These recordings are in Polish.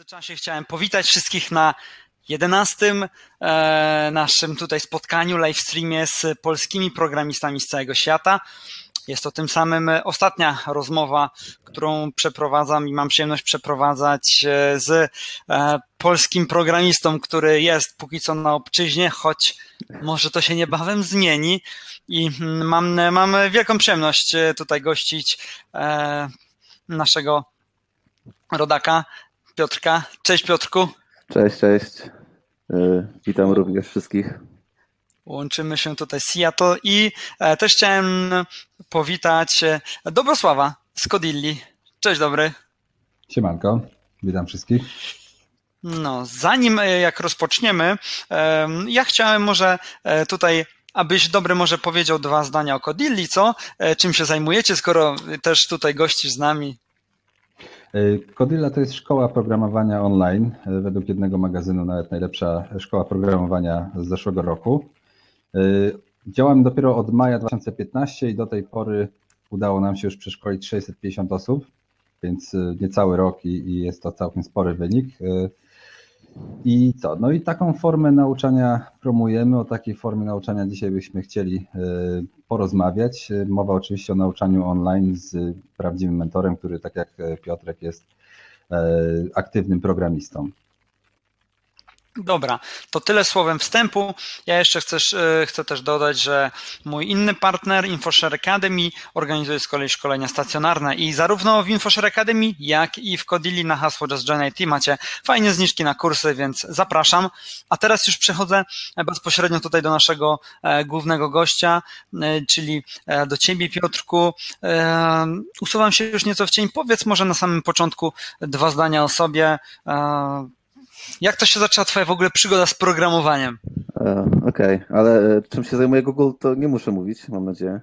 międzyczasie chciałem powitać wszystkich na 11. naszym tutaj spotkaniu, live streamie z polskimi programistami z całego świata. Jest to tym samym ostatnia rozmowa, którą przeprowadzam i mam przyjemność przeprowadzać z polskim programistą, który jest póki co na obczyźnie, choć może to się niebawem zmieni i mam wielką przyjemność tutaj gościć naszego rodaka Piotrka. Cześć Piotrku. Cześć. Witam również wszystkich. Łączymy się tutaj z Seattle i też chciałem powitać Dobrosława z Codilli. Cześć dobry. Siemanko, witam wszystkich. No, zanim jak rozpoczniemy, ja chciałem może tutaj, abyś dobry może powiedział 2 zdania o Codilli, co? Czym się zajmujecie, skoro też tutaj gościsz z nami? Codilla to jest szkoła programowania online, według jednego magazynu nawet najlepsza szkoła programowania z zeszłego roku. Działamy dopiero od maja 2015 i do tej pory udało nam się już przeszkolić 650 osób, więc niecały rok i jest to całkiem spory wynik. I co? No i taką formę nauczania promujemy, o takiej formie nauczania dzisiaj byśmy chcieli porozmawiać. Mowa oczywiście o nauczaniu online z prawdziwym mentorem, który tak jak Piotrek jest aktywnym programistą. Dobra, to tyle słowem wstępu. Ja jeszcze chcę też dodać, że mój inny partner InfoShare Academy organizuje z kolei szkolenia stacjonarne i zarówno w InfoShare Academy, jak i w Codilli na hasło Just Join IT macie fajne zniżki na kursy, więc zapraszam. A teraz już przechodzę bezpośrednio tutaj do naszego głównego gościa, czyli do Ciebie, Piotrku. Usuwam się już nieco w cień. Powiedz może na samym początku 2 zdania o sobie. Jak to się zaczęła Twoja w ogóle przygoda z programowaniem? Okej, ale czym się zajmuje Google, to nie muszę mówić, mam nadzieję.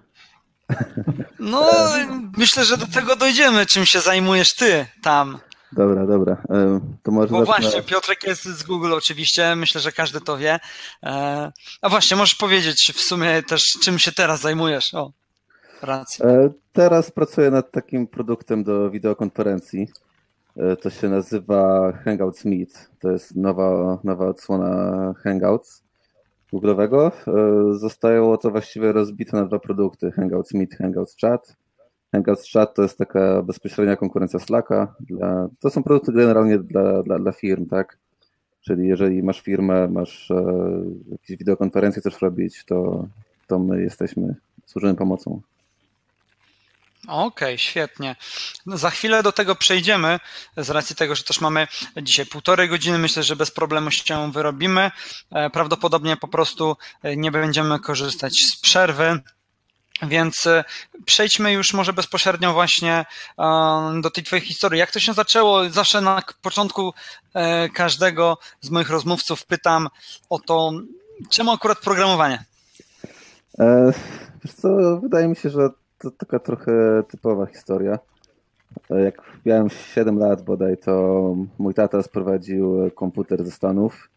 No, myślę, że do tego dojdziemy, czym się zajmujesz ty tam. Dobra. To może bo właśnie, Piotrek jest z Google oczywiście, myślę, że każdy to wie. A właśnie, możesz powiedzieć w sumie też, czym się teraz zajmujesz? O, racja. Teraz pracuję nad takim produktem do wideokonferencji. To się nazywa Hangouts Meet. To jest nowa odsłona Hangouts Google'owego. Zostało to właściwie rozbite na 2 produkty. Hangouts Meet, Hangouts Chat. Hangouts Chat to jest taka bezpośrednia konkurencja Slacka. To są produkty generalnie dla firm, tak? Czyli jeżeli masz firmę, masz jakieś wideokonferencje chcesz robić, to my służymy pomocą. Okej, świetnie. No, za chwilę do tego przejdziemy, z racji tego, że też mamy dzisiaj 1,5 godziny, myślę, że bez problemu się wyrobimy. Prawdopodobnie po prostu nie będziemy korzystać z przerwy, więc przejdźmy już może bezpośrednio właśnie do tej Twojej historii. Jak to się zaczęło? Zawsze na początku każdego z moich rozmówców pytam o to, czemu akurat programowanie? Wiesz co, wydaje mi się, że to taka trochę typowa historia. Jak miałem 7 lat bodaj, to mój tata sprowadził komputer ze Stanów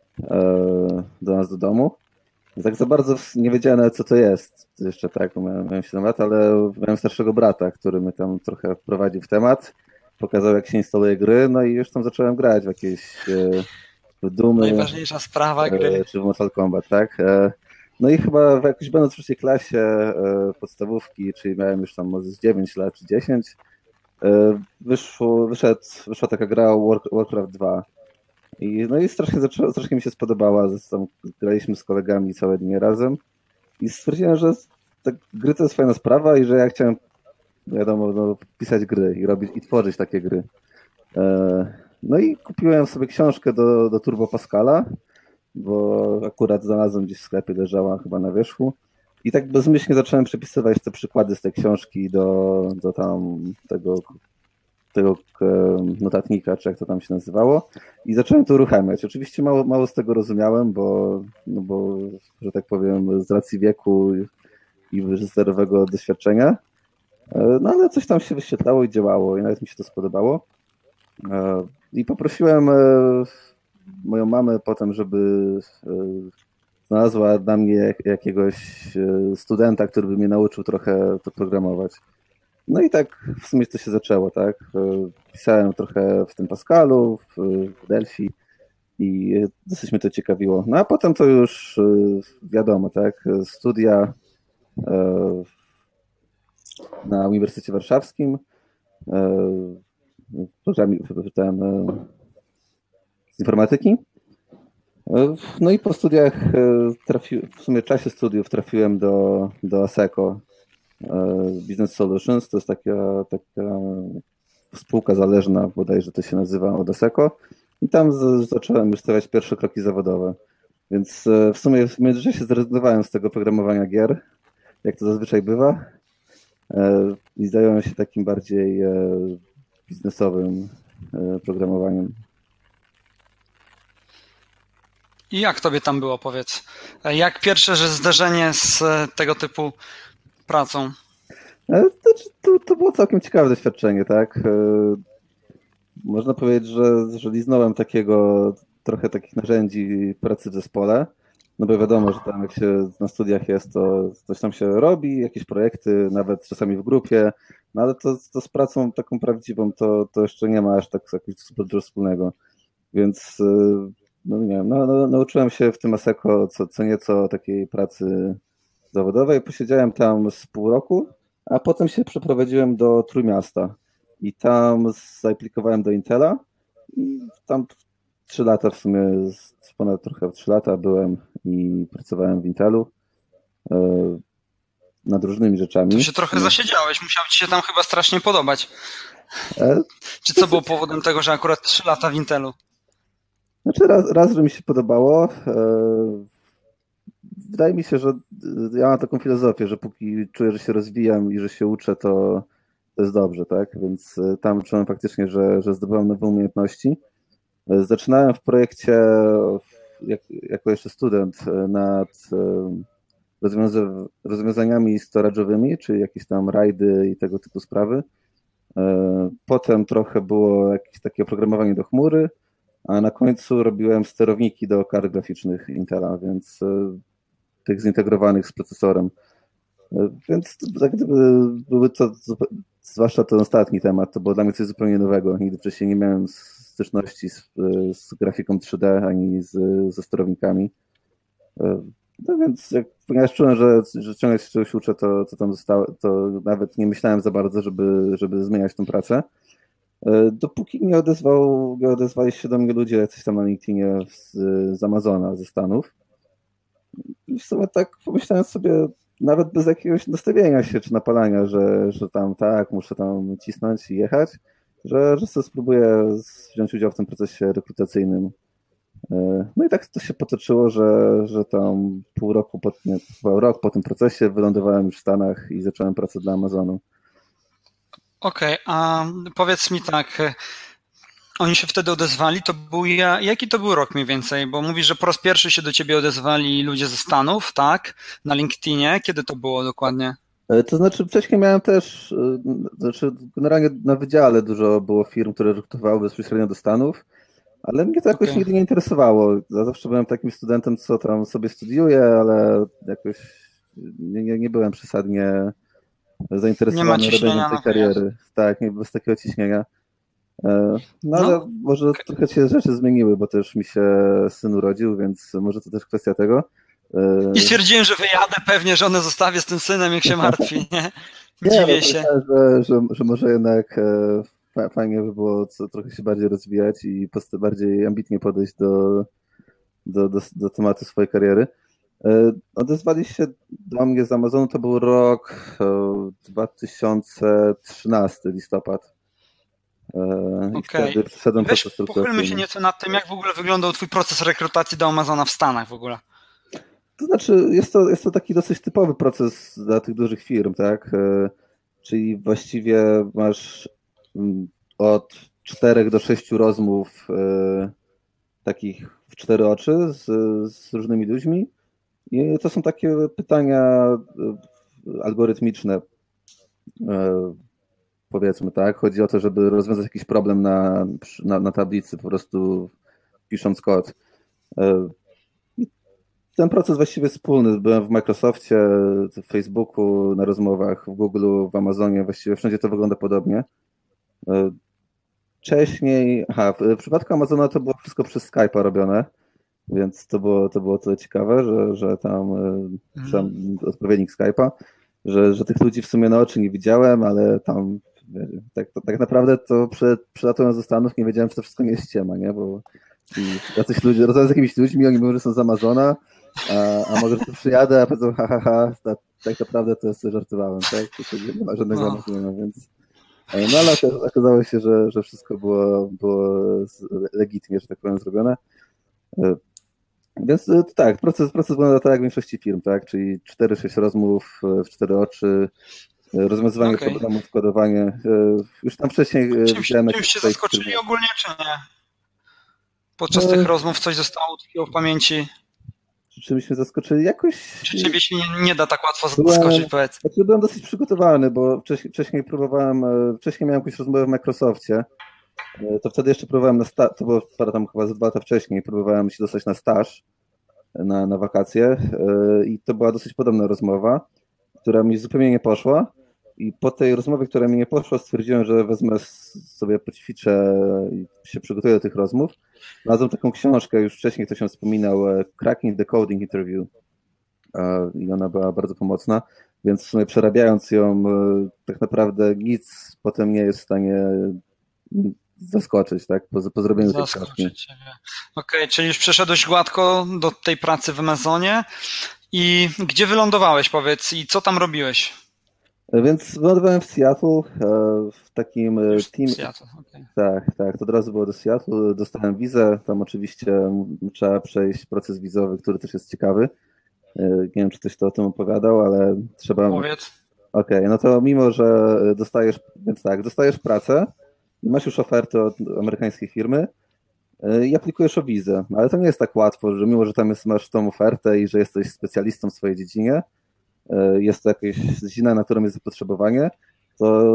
do nas do domu. Tak za bardzo nie wiedziałem nawet, co to jest. Jeszcze tak, bo miałem 7 lat, ale miałem starszego brata, który mnie tam trochę wprowadził w temat. Pokazał, jak się instaluje gry, no i już tam zacząłem grać w jakieś Doomy. Najważniejsza sprawa gry. Czy w Mortal Kombat, tak? No i chyba jakoś będąc w 3. klasie podstawówki, czyli miałem już tam może z 9 lat czy 10, wyszła taka gra Warcraft 2. No i strasznie mi się spodobała. Zresztą graliśmy z kolegami całe dnie razem i stwierdziłem, że gry to jest fajna sprawa i że ja chciałem, wiadomo, pisać gry i robić i tworzyć takie gry. No i kupiłem sobie książkę do Turbo Pascala, bo akurat znalazłem gdzieś w sklepie, leżała chyba na wierzchu. I tak bezmyślnie zacząłem przepisywać te przykłady z tej książki do tam tego notatnika, czy jak to tam się nazywało. I zacząłem to uruchamiać. Oczywiście mało z tego rozumiałem, bo, że tak powiem, z racji wieku i zerowego doświadczenia. No ale coś tam się wyświetlało i działało i nawet mi się to spodobało. I poprosiłem moją mamę potem, żeby znalazła dla mnie jakiegoś studenta, który by mnie nauczył trochę to programować. No i tak w sumie to się zaczęło, tak? Pisałem trochę w tym Pascalu, w Delphi i dosyć mnie to ciekawiło. No a potem to już wiadomo, tak? Studia na Uniwersytecie Warszawskim, w programie z informatyki. No i po studiach w sumie w czasie studiów trafiłem do ASECO Business Solutions. To jest taka spółka zależna, bodajże to się nazywa, od ASECO. I tam zacząłem już stawiać pierwsze kroki zawodowe. Więc w sumie w międzyczasie zrezygnowałem z tego programowania gier, jak to zazwyczaj bywa. I zająłem się takim bardziej biznesowym programowaniem. I jak tobie tam było, powiedz? Jak pierwsze zderzenie z tego typu pracą? To było całkiem ciekawe doświadczenie, tak? Można powiedzieć, że liznąłem trochę takich narzędzi pracy w zespole, no bo wiadomo, że tam jak się na studiach jest, to coś tam się robi, jakieś projekty, nawet czasami w grupie, no ale to z pracą taką prawdziwą to jeszcze nie ma aż tak jakoś super dużo wspólnego. Więc no nie wiem, nauczyłem się w tym ASECO co nieco takiej pracy zawodowej. Posiedziałem tam z pół roku, a potem się przeprowadziłem do Trójmiasta i tam zaaplikowałem do Intela i tam 3 lata w sumie, ponad trochę 3 lata byłem i pracowałem w Intelu nad różnymi rzeczami. To się trochę zasiedziałeś, musiał ci się tam chyba strasznie podobać. Czy co było powodem tego, że akurat 3 lata w Intelu? Znaczy raz, że mi się podobało. Wydaje mi się, że ja mam taką filozofię, że póki czuję, że się rozwijam i że się uczę, to jest dobrze, tak? Więc tam czułem faktycznie, że zdobywam nowe umiejętności. Zaczynałem w projekcie jako jeszcze student nad rozwiązaniami storage'owymi, czyli jakieś tam rajdy i tego typu sprawy. Potem trochę było jakieś takie oprogramowanie do chmury, a na końcu robiłem sterowniki do kart graficznych Intela, więc tych zintegrowanych z procesorem. Więc tak gdyby były to, zwłaszcza ten ostatni temat, to było dla mnie coś zupełnie nowego. Nigdy wcześniej nie miałem styczności z grafiką 3D ani ze sterownikami. No więc ponieważ czułem, że ciągle się czegoś uczę, to tam zostało, to nawet nie myślałem za bardzo, żeby zmieniać tę pracę. Dopóki nie odezwali się do mnie ludzie jacyś tam na LinkedInie z Amazona, ze Stanów. I w sumie tak pomyślałem sobie, nawet bez jakiegoś nastawienia się czy napalania, że tam tak, muszę tam cisnąć i jechać, że sobie spróbuję wziąć udział w tym procesie rekrutacyjnym. No i tak to się potoczyło, że tam rok po tym procesie wylądowałem już w Stanach i zacząłem pracę dla Amazonu. Okej, a powiedz mi tak, oni się wtedy odezwali, jaki to był rok mniej więcej? Bo mówisz, że po raz pierwszy się do ciebie odezwali ludzie ze Stanów, tak? Na LinkedInie. Kiedy to było dokładnie? To znaczy wcześniej miałem też, generalnie na wydziale dużo było firm, które rekrutowały bezpośrednio do Stanów, ale mnie to jakoś nigdy nie interesowało. Ja zawsze byłem takim studentem, co tam sobie studiuje, ale jakoś nie byłem przesadnie zainteresowany robieniem tej kariery. Tak, nie bez takiego ciśnienia. No ale może trochę się rzeczy zmieniły, bo też mi się syn urodził, więc może to też kwestia tego. I stwierdziłem, że wyjadę pewnie, żonę zostawię z tym synem, jak się martwi, nie? Dziwię się. Że może jednak fajnie by było trochę się bardziej rozwijać i bardziej ambitnie podejść do tematu swojej kariery. Odezwali się do mnie z Amazonu, to był rok 2013, listopad. Okej. Weź pochylmy się nieco nad tym, jak w ogóle wyglądał twój proces rekrutacji do Amazona w Stanach w ogóle. To znaczy, jest to taki dosyć typowy proces dla tych dużych firm, tak? Czyli właściwie masz od 4 do 6 rozmów takich w 4 oczy z różnymi ludźmi i to są takie pytania algorytmiczne, powiedzmy, tak? Chodzi o to, żeby rozwiązać jakiś problem na tablicy, po prostu pisząc kod. ten proces właściwie wspólny. Byłem w Microsoftie, w Facebooku, na rozmowach, w Google, w Amazonie, właściwie wszędzie to wygląda podobnie. Wcześniej, w przypadku Amazona to było wszystko przez Skype'a robione, więc to było tyle ciekawe, że tam odpowiednik Skype'a, że tych ludzi w sumie na oczy nie widziałem, ale tam tak naprawdę to przylatując do Stanów nie wiedziałem, czy to wszystko nie jest ściema, nie? Bo jacyś ludzie, rozmawiam z jakimiś ludźmi, oni mówią, że są z Amazona, a może tu przyjadę, a powiedzą tak naprawdę to jest, żartowałem, tak? To nie ma żadnego Amazona, więc... No ale okazało się, że wszystko było legitnie, że tak powiem, zrobione. Więc tak, proces wygląda tak jak w większości firm, tak? Czyli 4-6 rozmów w 4 oczy, rozwiązywanie problemów, kodowanie. Już tam wcześniej widziałem... Czymś się zaskoczyli ogólnie, czy nie? Podczas tych rozmów coś zostało takiego w pamięci? Czymś mnie zaskoczyli? Jakoś... Czy ciebie się nie da tak łatwo zaskoczyć, powiedz? Byłem dosyć przygotowany, bo wcześniej miałem jakąś rozmowę w Microsoftie. To wtedy jeszcze próbowałem to było tam chyba 2 lata wcześniej, próbowałem się dostać na staż, na wakacje i to była dosyć podobna rozmowa, która mi zupełnie nie poszła i po tej rozmowie, która mi nie poszła, stwierdziłem, że wezmę sobie, poćwiczę i się przygotuję do tych rozmów. Znalazłem taką książkę, już wcześniej ktoś ją wspominał, Cracking the Coding Interview i ona była bardzo pomocna, więc w sumie przerabiając ją, tak naprawdę nic potem nie jest w stanie zaskoczyć, tak? Po zrobieniu tej książki. Okej, czyli już przeszedłeś gładko do tej pracy w Amazonie i gdzie wylądowałeś, powiedz, i co tam robiłeś? Więc wylądowałem w Seattle, w takim team. Seattle, okay. Tak, to od razu było do Seattle, dostałem wizę, tam oczywiście trzeba przejść proces wizowy, który też jest ciekawy. Nie wiem, czy ktoś to o tym opowiadał, ale trzeba... Powiedz. Okej, no to mimo, że dostajesz pracę i masz już ofertę od amerykańskiej firmy i aplikujesz o wizę, ale to nie jest tak łatwo, że mimo, że tam masz tą ofertę i że jesteś specjalistą w swojej dziedzinie, jest to jakaś dziedzina, na którą jest zapotrzebowanie, to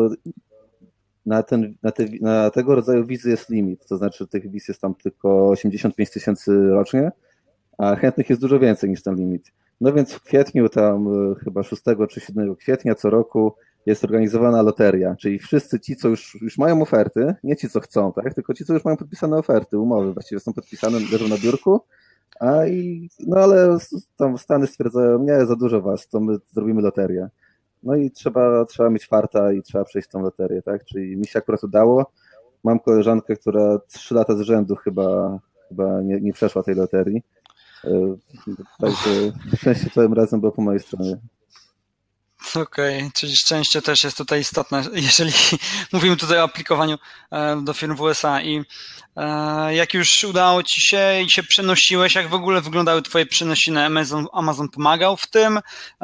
na tego rodzaju wizy jest limit, to znaczy tych wiz jest tam tylko 85 000 rocznie, a chętnych jest dużo więcej niż ten limit. No więc w kwietniu, tam chyba 6 czy 7 kwietnia co roku jest organizowana loteria, czyli wszyscy ci, co już mają oferty, nie ci, co chcą, tak, tylko ci, co już mają podpisane oferty, umowy właściwie są podpisane, leżą na biurku, ale tam Stany stwierdzają, nie, za dużo was, to my zrobimy loterię. No i trzeba mieć farta i trzeba przejść tą loterię, tak, czyli mi się akurat udało. Mam koleżankę, która 3 lata z rzędu chyba nie przeszła tej loterii. Także szczęście tym razem było po mojej stronie. Okej, czyli szczęście też jest tutaj istotne, jeżeli mówimy tutaj o aplikowaniu do firm w USA i jak już udało ci się i się przenosiłeś, jak w ogóle wyglądały twoje przenosiny? Amazon pomagał w tym?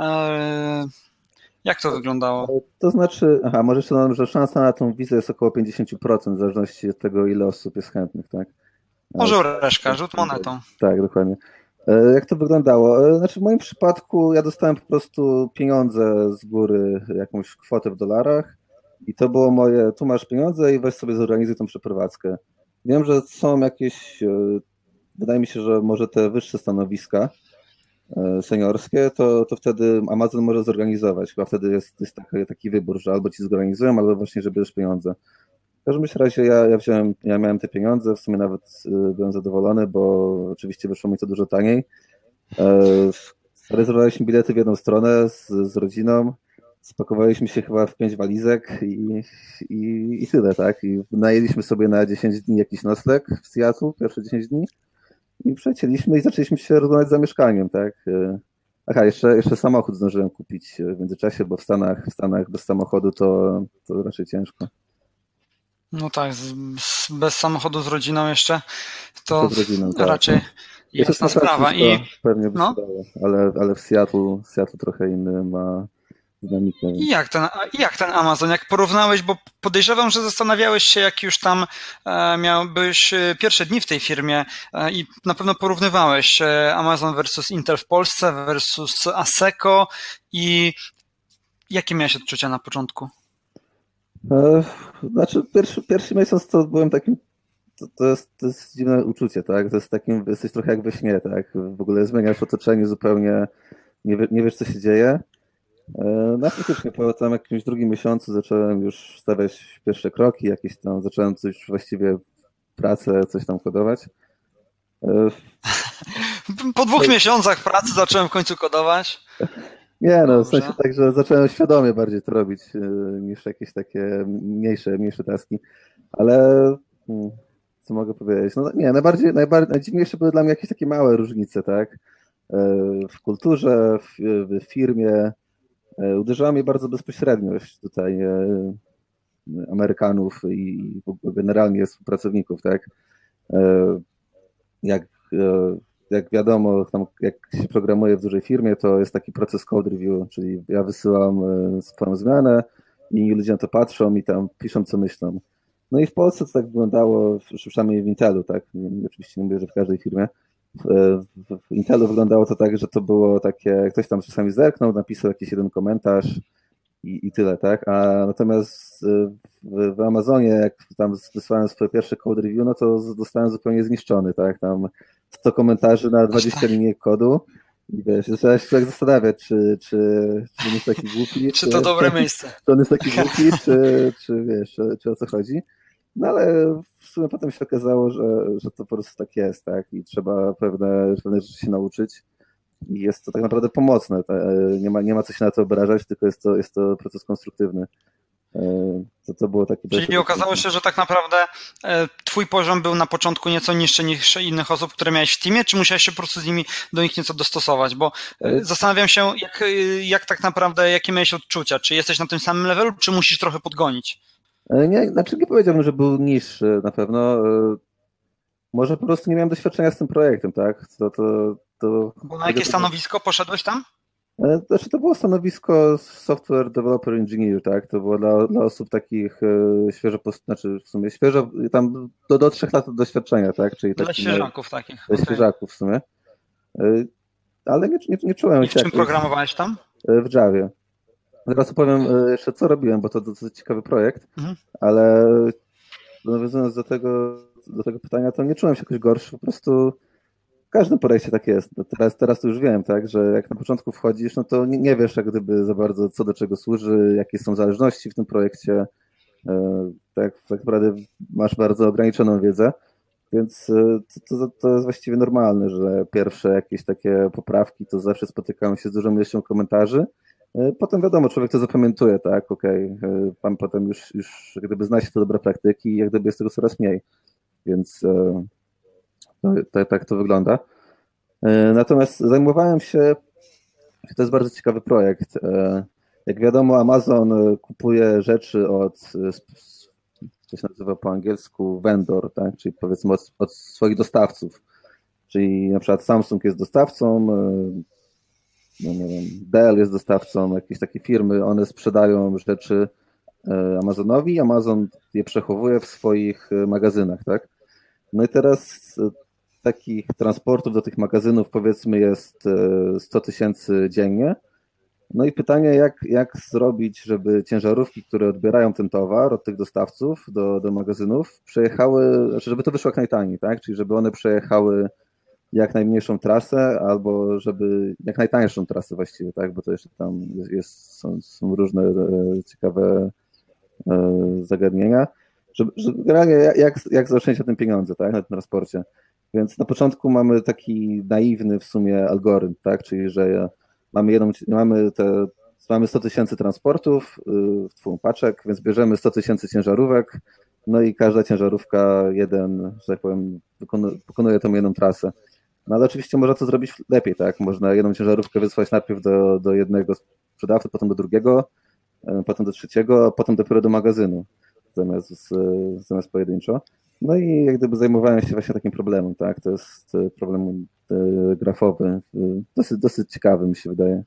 Jak to wyglądało? To znaczy, może jeszcze dodam, że szansa na tą wizę jest około 50%, w zależności od tego, ile osób jest chętnych, tak? Może reszka, rzut monetą. Tak, dokładnie. Jak to wyglądało? Znaczy w moim przypadku ja dostałem po prostu pieniądze z góry, jakąś kwotę w dolarach i to było moje, tu masz pieniądze i weź sobie zorganizuj tą przeprowadzkę. Wiem, że są jakieś, wydaje mi się, że może te wyższe stanowiska seniorskie, to wtedy Amazon może zorganizować. Chyba wtedy jest taki wybór, że albo ci zorganizują, albo właśnie, że bierzesz pieniądze. W każdym razie ja miałem te pieniądze, w sumie nawet byłem zadowolony, bo oczywiście wyszło mi to dużo taniej. Rezerwowaliśmy bilety w jedną stronę z rodziną, spakowaliśmy się chyba w 5 walizek i tyle, tak? I najęliśmy sobie na 10 dni jakiś nocleg w Seattle, pierwsze 10 dni i przecięliśmy i zaczęliśmy się rozglądać za mieszkaniem, tak? Jeszcze samochód zdążyłem kupić w międzyczasie, bo w Stanach bez samochodu to raczej ciężko. No tak, bez samochodu z rodziną jeszcze to rodziną, tak. Raczej jasna sprawa. I pewnie by się dało, ale w Seattle trochę inny ma dynamikę. I jak ten Amazon, jak porównałeś, bo podejrzewam, że zastanawiałeś się, jak już tam byłeś pierwsze dni w tej firmie i na pewno porównywałeś Amazon versus Intel w Polsce versus Asseco i jakie miałeś odczucia na początku? Znaczy pierwszy miesiąc to byłem takim to jest dziwne uczucie, tak? To jest takim, jesteś trochę jak we śnie, tak? W ogóle zmieniasz otoczenie zupełnie, nie wiesz, co się dzieje. No faktycznie po tam jakimś drugim miesiącu zacząłem już stawiać pierwsze kroki, jakieś tam, zacząłem coś właściwie pracę, coś tam kodować. Po 2 miesiącach pracy zacząłem w końcu kodować. Nie, no w sensie tak, że zacząłem świadomie bardziej to robić niż jakieś takie mniejsze taski, ale co mogę powiedzieć? No nie, najdziwniejsze były dla mnie jakieś takie małe różnice, tak? W kulturze, w firmie. Uderzyła mnie bardzo bezpośredniość tutaj Amerykanów i generalnie współpracowników, tak? Jak wiadomo, tam jak się programuje w dużej firmie, to jest taki proces code review, czyli ja wysyłam swoją zmianę i inni ludzie na to patrzą i tam piszą, co myślą. No i w Polsce to tak wyglądało, przynajmniej w Intelu, tak? Oczywiście nie mówię, że w każdej firmie. W Intelu wyglądało to tak, że to było takie, ktoś tam czasami zerknął, napisał jakiś jeden komentarz i tyle, tak? A natomiast w Amazonie, jak tam wysłałem swoje pierwsze code review, no to zostałem zupełnie zniszczony, tak? Tam 100 komentarzy na 20 linii kodu i wiesz, trzeba się zastanawiać, czy on jest taki głupi. Czy to dobre miejsce? Czy on jest taki głupi, czy wiesz, czy o co chodzi. No ale w sumie potem się okazało, że to po prostu tak jest, tak? I trzeba pewne rzeczy się nauczyć. I jest to tak naprawdę pomocne. Nie ma co się na to obrażać, tylko jest to proces konstruktywny. To było takie. Czyli okazało się, że tak naprawdę twój poziom był na początku nieco niższy niż innych osób, które miałeś w teamie, czy musiałeś się po prostu do nich nieco dostosować? Bo zastanawiam się, jak tak naprawdę, jakie miałeś odczucia? Czy jesteś na tym samym levelu, czy musisz trochę podgonić? Nie powiedziałbym, że był niższy na pewno. Może po prostu nie miałem doświadczenia z tym projektem, tak? Bo na jakie stanowisko poszedłeś tam? Znaczy to było stanowisko Software Developer Engineer, tak? To było dla osób takich świeżo, tam do 3 lat doświadczenia, tak? Czyli dla świeżaków takich. Dla świeżaków w sumie. Ale nie czułem się. I w czym programowałeś tam? W Javie. Teraz opowiem jeszcze, co robiłem, bo to dosyć ciekawy projekt, ale nawiązując do tego pytania, to nie czułem się jakoś gorszy, po prostu w każdym projekcie tak jest. Teraz to już wiem, tak, że jak na początku wchodzisz, no to nie wiesz jak gdyby za bardzo, co do czego służy, jakie są zależności w tym projekcie. Tak naprawdę masz bardzo ograniczoną wiedzę, więc to jest właściwie normalne, że pierwsze jakieś takie poprawki to zawsze spotykają się z dużą ilością komentarzy. Potem wiadomo, człowiek to zapamiętuje, tak, okej, pan potem już jak gdyby zna się te dobre praktyki i jak gdyby jest tego coraz mniej, więc tak to wygląda. Natomiast zajmowałem się, to jest bardzo ciekawy projekt, jak wiadomo Amazon kupuje rzeczy co się nazywa po angielsku vendor, tak, czyli powiedzmy od swoich dostawców, czyli na przykład Samsung jest dostawcą, no nie wiem, Dell jest dostawcą, jakieś takie firmy, one sprzedają rzeczy Amazonowi, Amazon je przechowuje w swoich magazynach, tak? No i teraz takich transportów do tych magazynów powiedzmy jest 100 000 dziennie. No i pytanie, jak zrobić, żeby ciężarówki, które odbierają ten towar od tych dostawców do magazynów, przejechały, znaczy żeby to wyszło jak najtaniej, tak? Czyli żeby one przejechały jak najmniejszą trasę, albo żeby jak najtańszą trasę właściwie, tak? Bo to jeszcze tam są różne ciekawe zagadnienia. Generalnie jak zaoszczędzić na tym pieniądze, tak? Na tym transporcie. Więc na początku mamy taki naiwny w sumie algorytm, tak? Czyli że mamy 100 000 transportów, paczek, więc bierzemy 100 000 ciężarówek, no i każda ciężarówka że tak powiem, pokonuje tą jedną trasę. No ale oczywiście można to zrobić lepiej, tak? Można jedną ciężarówkę wysłać najpierw do jednego sprzedawcy, potem do drugiego, potem do trzeciego, a potem dopiero do magazynu, zamiast pojedynczo. No i jak gdyby zajmowałem się właśnie takim problemem, tak? To jest problem grafowy, dosyć ciekawy mi się wydaje.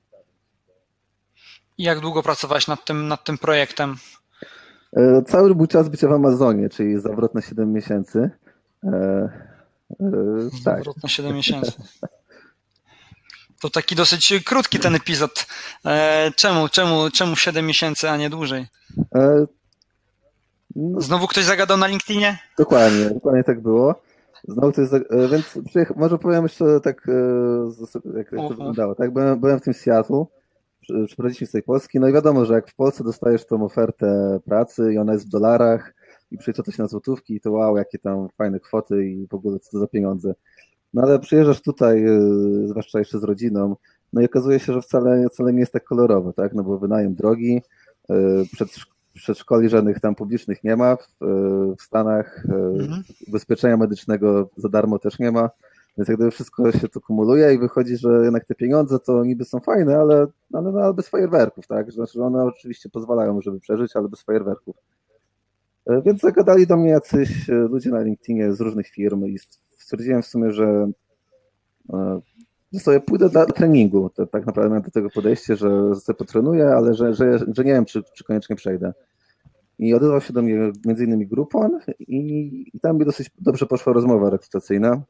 I jak długo pracowałeś nad tym projektem? Cały mój czas bycia w Amazonie, czyli zawrot na 7 miesięcy. Tak. Zawrot na 7 miesięcy. To taki dosyć krótki ten epizod. Czemu 7 miesięcy, a nie dłużej? No, Znowu ktoś zagadał na LinkedInie? dokładnie tak było. Znowu to jest, więc może powiem jeszcze tak, jak to wyglądało. Tak, byłem w tym Seattle, przeprowadziliśmy z tej Polski, no i wiadomo, że jak w Polsce dostajesz tą ofertę pracy i ona jest w dolarach i przejdzie to się na złotówki i to wow, jakie tam fajne kwoty i w ogóle co to za pieniądze. No ale przyjeżdżasz tutaj, zwłaszcza jeszcze z rodziną, no i okazuje się, że wcale nie jest tak kolorowo, tak, no bo wynajem drogi, przedszkoli żadnych tam publicznych nie ma w Stanach, ubezpieczenia medycznego za darmo też nie ma, więc jak gdyby wszystko się tu kumuluje i wychodzi, że jednak te pieniądze to niby są fajne, ale bez fajerwerków, tak? Znaczy, że one oczywiście pozwalają, żeby przeżyć, ale bez fajerwerków. Więc zagadali do mnie jacyś ludzie na LinkedInie z różnych firm i stwierdziłem w sumie, że sobie pójdę dla treningu. To tak naprawdę miałem do tego podejście, że sobie potrenuję, ale że nie wiem, czy koniecznie przejdę. I odezwał się do mnie między innymi Groupon i tam mi dosyć dobrze poszła rozmowa rekrutacyjna.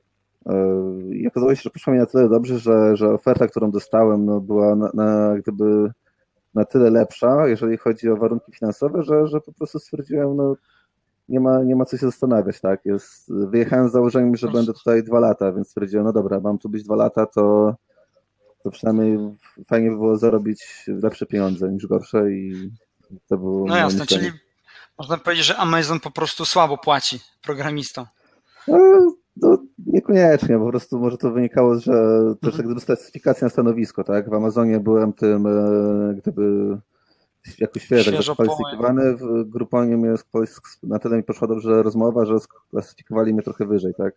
I okazało się, że poszło mi na tyle dobrze, że oferta, którą dostałem, no, była gdyby na tyle lepsza, jeżeli chodzi o warunki finansowe, że po prostu stwierdziłem, no nie ma co się zastanawiać, tak? Wyjechałem z założeniem, że będę tutaj 2 lata, więc stwierdziłem, no dobra, mam tu być 2 lata, to przynajmniej fajnie by było zarobić lepsze pieniądze niż gorsze i to było... No jasne, czyli można powiedzieć, że Amazon po prostu słabo płaci programistom. No, niekoniecznie, po prostu może to wynikało, że też jak gdyby klasyfikacja na stanowisko, tak? W Amazonie byłem tym, gdyby jakoś świeżo zakwalifikowany, w Grouponie mnie na tyle mi poszła dobrze rozmowa, że sklasyfikowali mnie trochę wyżej, tak?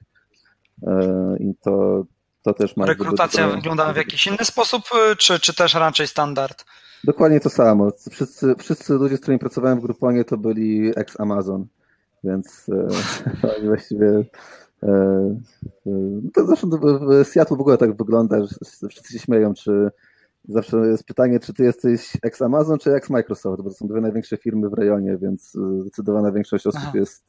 I to też ma... Rekrutacja wyglądała w jakiś inny sposób, czy też raczej standard? Dokładnie to samo. Wszyscy ludzie, z którymi pracowałem w Grouponie, to byli ex-Amazon, więc oni właściwie... To zresztą w Seattle w ogóle tak wygląda, że wszyscy się śmieją, czy zawsze jest pytanie, czy ty jesteś ex-Amazon, czy ex-Microsoft, bo to są 2 największe firmy w rejonie, więc zdecydowana większość osób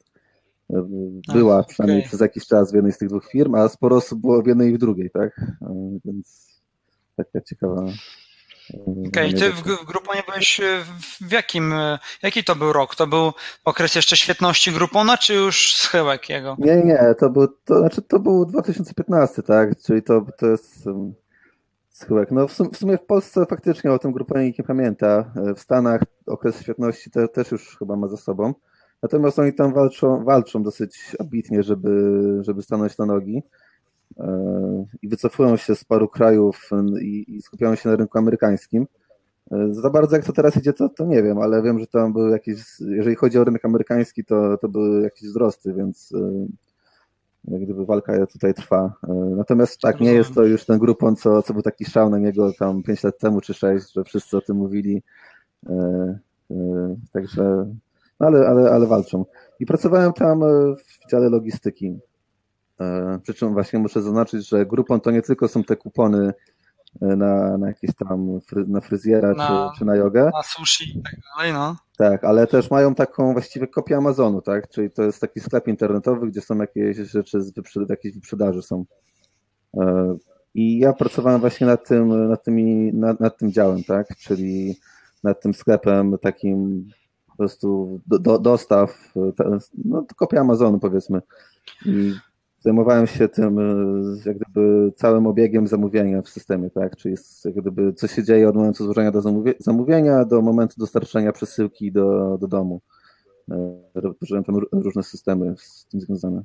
była przynajmniej przez jakiś czas w jednej z tych 2 firm, a sporo osób było w jednej i w drugiej, tak? Więc taka ciekawa... Okej, ty w Grouponie byłeś jaki to był rok? To był okres jeszcze świetności Groupona, czy już schyłek jego? Nie, to był 2015, tak? Czyli to jest schyłek. No w sumie w Polsce faktycznie o tym Grouponie nikt nie pamięta. W Stanach okres świetności też już chyba ma za sobą. Natomiast oni tam walczą dosyć ambitnie, żeby stanąć na nogi. I wycofują się z paru krajów i skupiają się na rynku amerykańskim. Za bardzo jak to teraz idzie, to nie wiem, ale wiem, że tam były jakieś, jeżeli chodzi o rynek amerykański, to były jakieś wzrosty, więc jak gdyby walka tutaj trwa. Natomiast tak, nie jest to już ten Groupon, co był taki szał na niego tam 5 lat temu czy 6, że wszyscy o tym mówili. Także, ale walczą. I pracowałem tam w dziale logistyki. Przy czym właśnie muszę zaznaczyć, że Groupon to nie tylko są te kupony na jakieś tam na fryzjera czy na jogę. Na sushi i tak dalej, no. Tak, ale też mają taką właściwie kopię Amazonu, tak? Czyli to jest taki sklep internetowy, gdzie są jakieś rzeczy jakieś wyprzedaży są. I ja pracowałem właśnie nad tym działem, tak? Czyli nad tym sklepem takim po prostu dostaw, no kopia Amazonu powiedzmy. I zajmowałem się tym jak gdyby całym obiegiem zamówienia w systemie, tak? Czyli jak gdyby co się dzieje od momentu złożenia do zamówienia do momentu dostarczenia przesyłki do domu. Użyłem tam różne systemy z tym związane.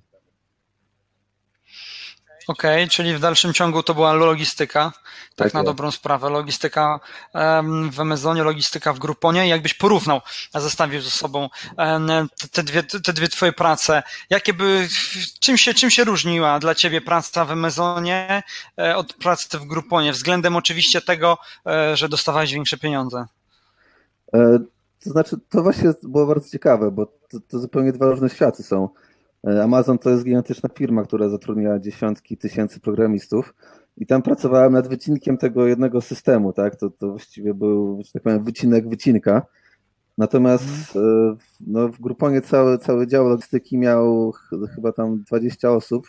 Okej, czyli w dalszym ciągu to była logistyka, tak na dobrą sprawę. Logistyka w Amazonie, logistyka w Grouponie. Jakbyś porównał, a zestawił ze sobą te dwie twoje prace, czym się różniła dla ciebie praca w Amazonie od pracy w Grouponie, względem oczywiście tego, że dostawałeś większe pieniądze? To znaczy, to właśnie było bardzo ciekawe, bo to zupełnie 2 różne światy są. Amazon to jest gigantyczna firma, która zatrudnia dziesiątki tysięcy programistów i tam pracowałem nad wycinkiem tego jednego systemu, tak? To właściwie był, że tak powiem, wycinka. Natomiast no, w Grouponie cały dział logistyki miał chyba tam 20 osób.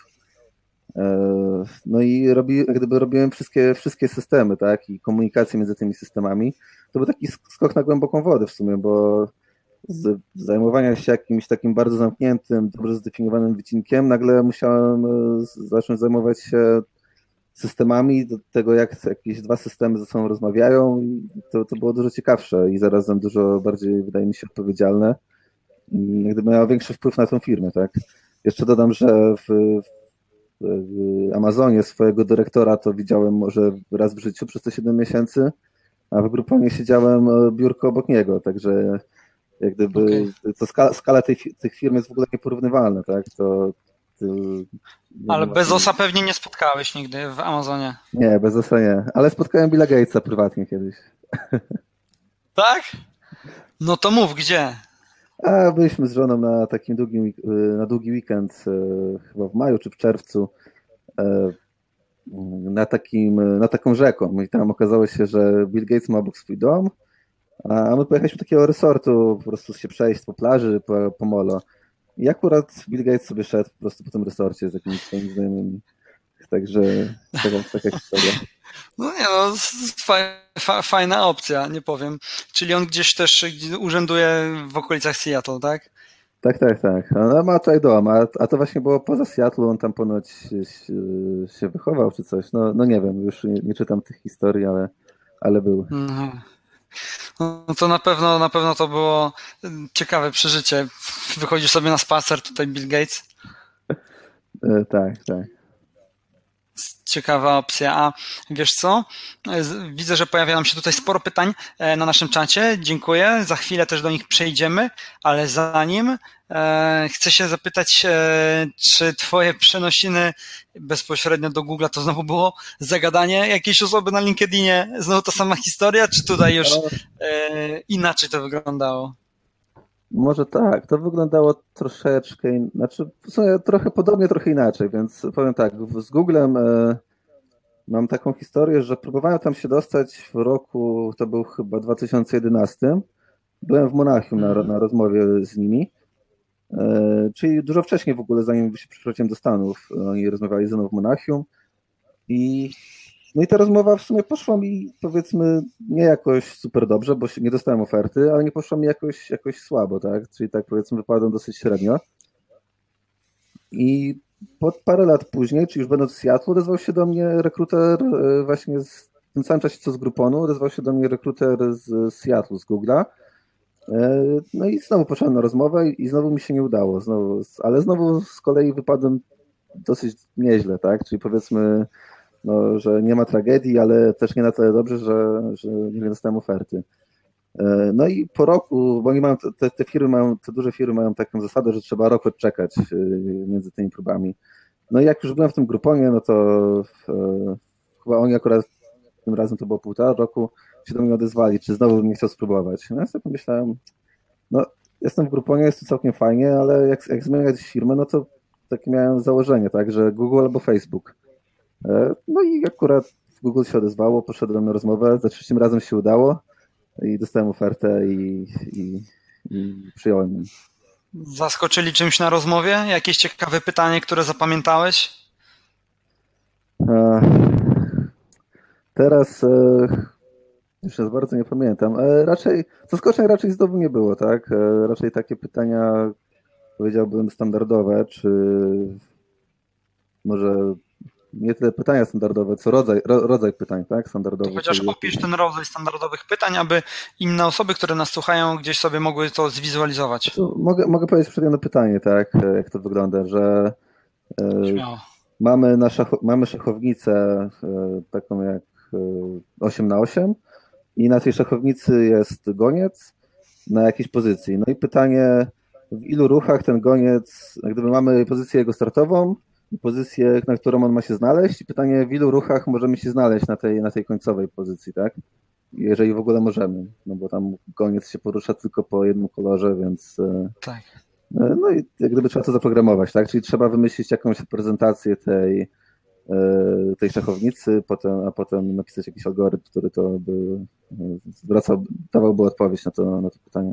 No i robiłem wszystkie systemy, tak? I komunikację między tymi systemami. To był taki skok na głęboką wodę w sumie, bo z zajmowania się jakimś takim bardzo zamkniętym, dobrze zdefiniowanym wycinkiem, nagle musiałem zacząć zajmować się systemami, do tego jak jakieś dwa systemy ze sobą rozmawiają i to było dużo ciekawsze i zarazem dużo bardziej, wydaje mi się, odpowiedzialne i jak gdyby miało większy wpływ na tą firmę, tak? Jeszcze dodam, że w Amazonie swojego dyrektora to widziałem może raz w życiu przez te 7 miesięcy, a w Grouponie siedziałem biurko obok niego, także jak gdyby to skala tych firm jest w ogóle nieporównywalna, tak? Ale Bezosa pewnie nie spotkałeś nigdy w Amazonie. Nie, Bezosa nie, ale spotkałem Billa Gatesa prywatnie kiedyś. Tak? No to mów, gdzie? A byliśmy z żoną na takim długi weekend, chyba w maju czy w czerwcu, na taką rzeką. I tam okazało się, że Bill Gates ma obok swój dom, a my pojechaliśmy do takiego resortu, po prostu się przejść po plaży, po molo. I akurat Bill Gates sobie szedł po prostu po tym resorcie z jakimiś swoimi znajomymi. Także taka historia. No nie no, fajna opcja, nie powiem. Czyli on gdzieś też urzęduje w okolicach Seattle, tak? Tak. On ma tutaj dom, a to właśnie było poza Seattle, on tam ponoć się wychował czy coś. No nie wiem, już nie czytam tych historii, ale był. No to na pewno to było ciekawe przeżycie. Wychodzisz sobie na spacer, tutaj Bill Gates. Tak. Ciekawa opcja. A wiesz co? Widzę, że pojawia nam się tutaj sporo pytań na naszym czacie. Dziękuję. Za chwilę też do nich przejdziemy, ale zanim chcę się zapytać, czy twoje przenosiny bezpośrednio do Google'a to znowu było zagadanie jakiejś osoby na LinkedInie? Znowu ta sama historia, czy tutaj już inaczej to wyglądało? Może tak, to wyglądało troszeczkę, znaczy w sumie trochę podobnie, trochę inaczej, więc powiem tak, z Googlem mam taką historię, że próbowałem tam się dostać w roku, to był chyba 2011, byłem w Monachium na rozmowie z nimi, czyli dużo wcześniej w ogóle, zanim się przeprowadziłem do Stanów, oni rozmawiali ze mną w Monachium no i ta rozmowa w sumie poszła mi, powiedzmy, nie jakoś super dobrze, bo nie dostałem oferty, ale nie poszła mi jakoś słabo, tak? Czyli tak powiedzmy wypadłem dosyć średnio. I parę lat później, czyli już będąc w Seattle, odezwał się do mnie rekruter właśnie w tym samym czasie co z Grouponu, odezwał się do mnie rekruter z Seattle, z Google'a. No i znowu poszedłem na rozmowę i znowu mi się nie udało, ale znowu z kolei wypadłem dosyć nieźle, tak? Czyli powiedzmy, no, że nie ma tragedii, ale też nie na tyle dobrze, że nie dostałem oferty. No i po roku, bo oni mają, te firmy mają, te duże firmy mają taką zasadę, że trzeba rok odczekać między tymi próbami. No i jak już byłem w tym Grouponie, no to chyba oni akurat tym razem to było 1,5 roku, się do mnie odezwali, czy znowu bym nie chciał spróbować. No ja sobie pomyślałem, no jestem w Grouponie, jest to całkiem fajnie, ale jak zmieniać firmę, no to takie miałem założenie, tak, że Google albo Facebook. No i akurat w Google się odezwało, poszedłem na rozmowę, za 3 razem się udało i dostałem ofertę i przyjąłem ją. Zaskoczyli czymś na rozmowie? Jakieś ciekawe pytanie, które zapamiętałeś? Teraz już za bardzo nie pamiętam. Zaskoczeń raczej znowu nie było, tak? Raczej takie pytania, powiedziałbym, standardowe, czy może nie tyle pytania standardowe, co rodzaj pytań, tak? Standardowych. To chociaż opisz ten rodzaj standardowych pytań, aby inne osoby, które nas słuchają, gdzieś sobie mogły to zwizualizować. Mogę powiedzieć przed jedno pytanie, tak? Jak to wygląda, że Śmiało. mamy szachownicę taką jak 8x8 i na tej szachownicy jest goniec na jakiejś pozycji. No i pytanie, w ilu ruchach ten goniec, jak gdyby mamy pozycję jego startową, pozycję, na którą on ma się znaleźć i pytanie, w ilu ruchach możemy się znaleźć na tej końcowej pozycji, tak? Jeżeli w ogóle możemy, no bo tam goniec się porusza tylko po jednym kolorze, więc tak. No i jak gdyby trzeba to zaprogramować, tak? Czyli trzeba wymyślić jakąś reprezentację tej szachownicy, a potem napisać jakiś algorytm, który to by dawałby odpowiedź na to pytanie.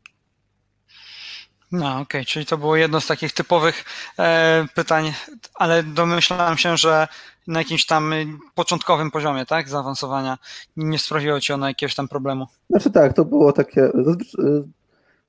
No okej, czyli to było jedno z takich typowych pytań, ale domyślałem się, że na jakimś tam początkowym poziomie, tak, zaawansowania nie sprawiło ci ono jakiegoś tam problemu. Znaczy tak, to było takie,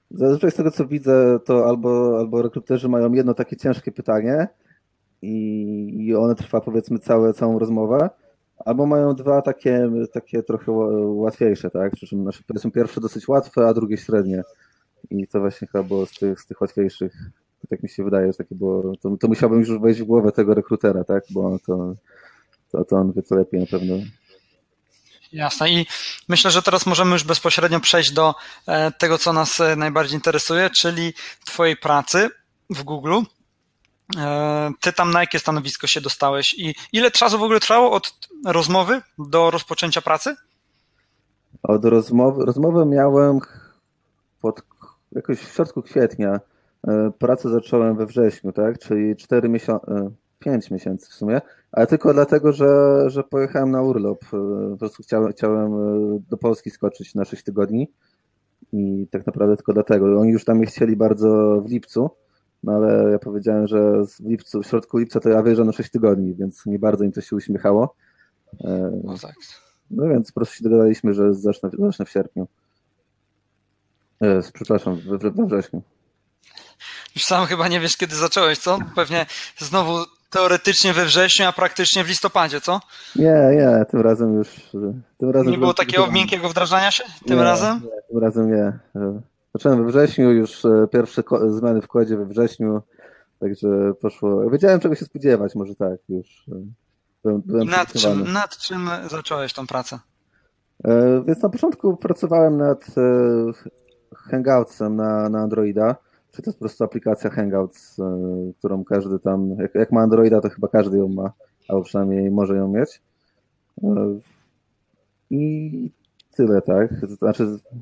Zazwyczaj z tego, co widzę, to albo rekruterzy mają jedno takie ciężkie pytanie i one trwa powiedzmy całą rozmowę, albo mają dwa takie trochę łatwiejsze, tak? Przy czym powiedzmy pierwsze dosyć łatwe, a drugie średnie. I to właśnie chyba było z tych łatwiejszych. Tak mi się wydaje, że takie było. To musiałbym już wejść w głowę tego rekrutera, tak? Bo to on wie co lepiej na pewno. Jasne. I myślę, że teraz możemy już bezpośrednio przejść do tego, co nas najbardziej interesuje, czyli twojej pracy w Google. Ty tam na jakie stanowisko się dostałeś i ile czasu w ogóle trwało od rozmowy do rozpoczęcia pracy? Od rozmowę miałem jakoś w środku kwietnia. Pracę zacząłem we wrześniu, tak? Czyli 5 miesięcy w sumie, ale tylko dlatego, że pojechałem na urlop. Po prostu chciałem do Polski skoczyć na 6 tygodni i tak naprawdę tylko dlatego. Oni już tam mnie chcieli bardzo w lipcu, no ale ja powiedziałem, że w środku lipca to ja wyjeżdżam na 6 tygodni, więc nie bardzo im to się uśmiechało. No tak. No więc po prostu się dogadaliśmy, że zacznę w sierpniu. Przepraszam, we wrześniu. Już sam chyba nie wiesz, kiedy zacząłeś, co? Pewnie znowu teoretycznie we wrześniu, a praktycznie w listopadzie, co? Nie, tym razem nie było takiego miękkiego wdrażania się tym razem? Nie, tym razem nie. Zacząłem we wrześniu, już pierwsze zmiany w kodzie we wrześniu, także poszło. Wiedziałem, czego się spodziewać, może tak już. Byłem nad czym zacząłeś tą pracę? Więc na początku pracowałem nad Hangoutsem na Androida. Czyli to jest po prostu aplikacja Hangouts, którą każdy tam, jak ma Androida, to chyba każdy ją ma, albo przynajmniej może ją mieć. I tyle, tak. Znaczy,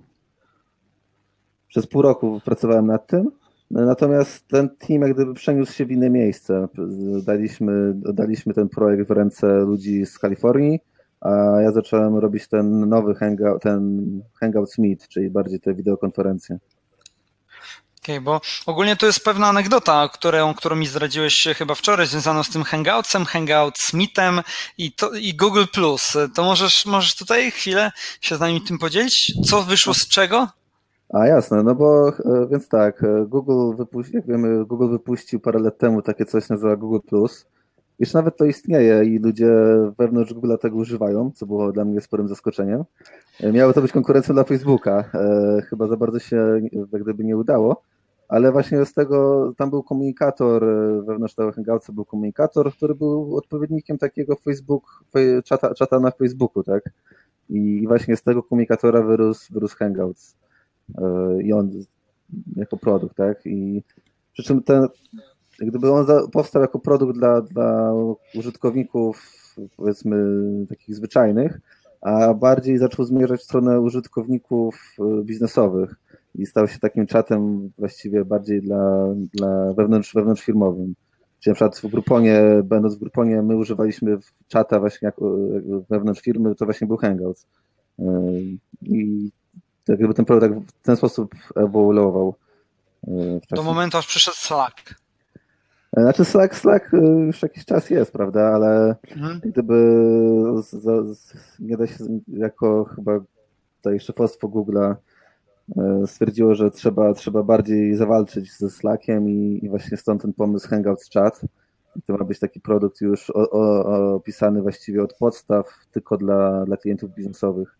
przez pół roku pracowałem nad tym, natomiast ten team jak gdyby przeniósł się w inne miejsce. Daliśmy ten projekt w ręce ludzi z Kalifornii, a ja zacząłem robić ten nowy Hangouts Meet, czyli bardziej te wideokonferencje. Okay, bo ogólnie to jest pewna anegdota, którą mi zdradziłeś chyba wczoraj, związaną z tym Hangoutsem, Hangouts Meetem i Google+. To możesz tutaj chwilę się z nami tym podzielić? Co wyszło z czego? A jasne, no bo więc tak, jak wiemy, Google wypuścił parę lat temu takie coś nazywa Google+. Już nawet to istnieje i ludzie wewnątrz Google tego używają, co było dla mnie sporym zaskoczeniem. Miało to być konkurencją dla Facebooka. Chyba za bardzo się jak gdyby nie udało, ale właśnie z tego, tam był komunikator, wewnątrz tego Hangoutsa był komunikator, który był odpowiednikiem takiego czata na Facebooku, tak? I właśnie z tego komunikatora wyrósł Hangouts. I on jako produkt, tak? I przy czym jak gdyby on powstał jako produkt dla użytkowników, powiedzmy, takich zwyczajnych, a bardziej zaczął zmierzać w stronę użytkowników biznesowych i stał się takim czatem właściwie bardziej dla wewnątrzfirmowym. Czyli na przykład będąc w Grouponie, my używaliśmy czata właśnie jak wewnątrz firmy, to właśnie był Hangouts. I tak jakby ten produkt w ten sposób ewoluował. Do momentu, aż przyszedł Slack. Znaczy Slack już jakiś czas jest, prawda, ale gdyby nie da się jako chyba tutaj szefostwo Google'a stwierdziło, że trzeba bardziej zawalczyć ze Slackiem i właśnie stąd ten pomysł Hangouts Chat. I to ma być taki produkt już opisany właściwie od podstaw tylko dla klientów biznesowych.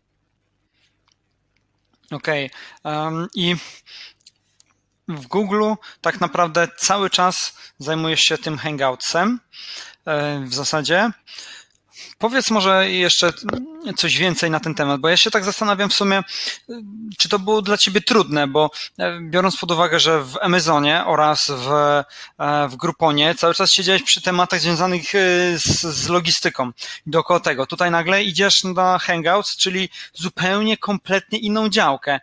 Okej. I w Google tak naprawdę cały czas zajmujesz się tym Hangoutsem w zasadzie. Powiedz może jeszcze coś więcej na ten temat, bo ja się tak zastanawiam w sumie, czy to było dla ciebie trudne, bo biorąc pod uwagę, że w Amazonie oraz w Grouponie cały czas siedziałeś przy tematach związanych z logistyką. Dookoła tego, tutaj nagle idziesz na Hangouts, czyli zupełnie kompletnie inną działkę.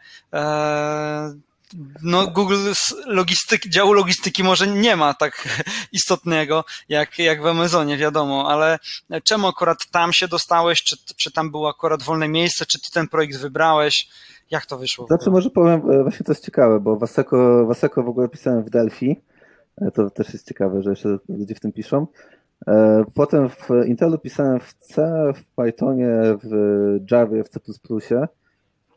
No Google działu logistyki może nie ma tak istotnego jak w Amazonie, wiadomo, ale czemu akurat tam się dostałeś, czy tam było akurat wolne miejsce, czy ty ten projekt wybrałeś, jak to wyszło? Znaczy może powiem, właśnie to jest ciekawe, bo Waseko w ogóle pisałem w Delphi, to też jest ciekawe, że jeszcze ludzie w tym piszą. Potem w Intelu pisałem w C, w Pythonie, w Javie, w C++.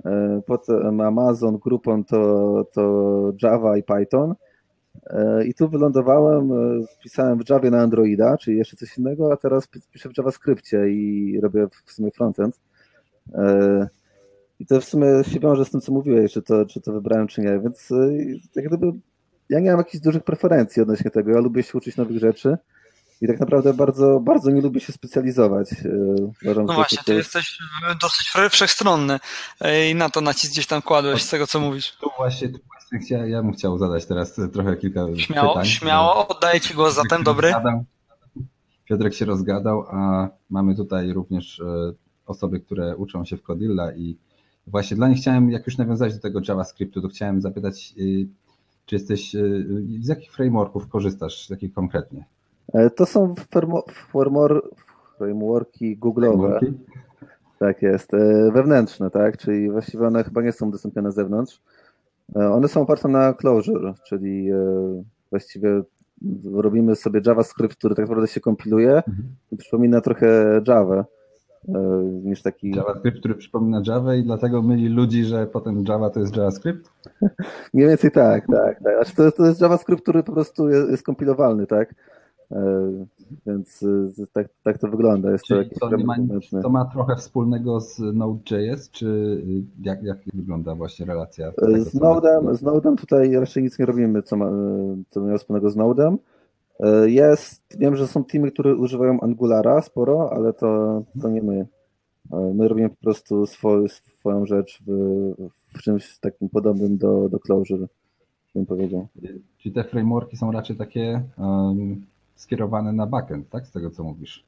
potem Amazon, Groupon to Java i Python. I tu wylądowałem, pisałem w Javie na Androida, czyli jeszcze coś innego, a teraz piszę w JavaScriptie i robię w sumie frontend. I to w sumie się wiąże z tym, co mówiłeś, czy to wybrałem, czy nie. Więc jak gdyby ja nie mam jakichś dużych preferencji odnośnie tego. Ja lubię się uczyć nowych rzeczy i tak naprawdę bardzo, bardzo nie lubię się specjalizować. Uważam, no właśnie, ty jesteś dosyć wszechstronny i na to nacisk gdzieś tam kładłeś z tego, co mówisz. Tu właśnie ja bym chciał zadać teraz trochę kilka pytań. Śmiało, oddaję ci głos zatem, dobry. Piotrek się rozgadał, a mamy tutaj również osoby, które uczą się w Codilla i właśnie dla nich chciałem, jak już nawiązać do tego JavaScriptu, to chciałem zapytać, czy jesteś, z jakich frameworków korzystasz, z jakich konkretnie? To są frameworki Google'owe. Tak jest, wewnętrzne, tak, czyli właściwie one chyba nie są udostępnione na zewnątrz. One są oparte na Clojure, czyli właściwie robimy sobie JavaScript, który tak naprawdę się kompiluje i przypomina trochę Java. Niż taki... JavaScript, który przypomina Java i dlatego myli ludzi, że potem Java to jest JavaScript? Mniej więcej tak. Znaczy to jest JavaScript, który po prostu jest kompilowalny, tak? Więc tak to wygląda. Jest czyli to ma trochę wspólnego z Node.js, czy jak wygląda właśnie relacja? Z Node'em tutaj raczej nic nie robimy, co ma wspólnego z Node'em. Wiem, że są teamy, które używają Angulara sporo, ale to nie my. My robimy po prostu swoją rzecz w czymś takim podobnym do Clojure, bym powiedział. Czyli te frameworki są raczej takie skierowane na backend, tak? Z tego, co mówisz.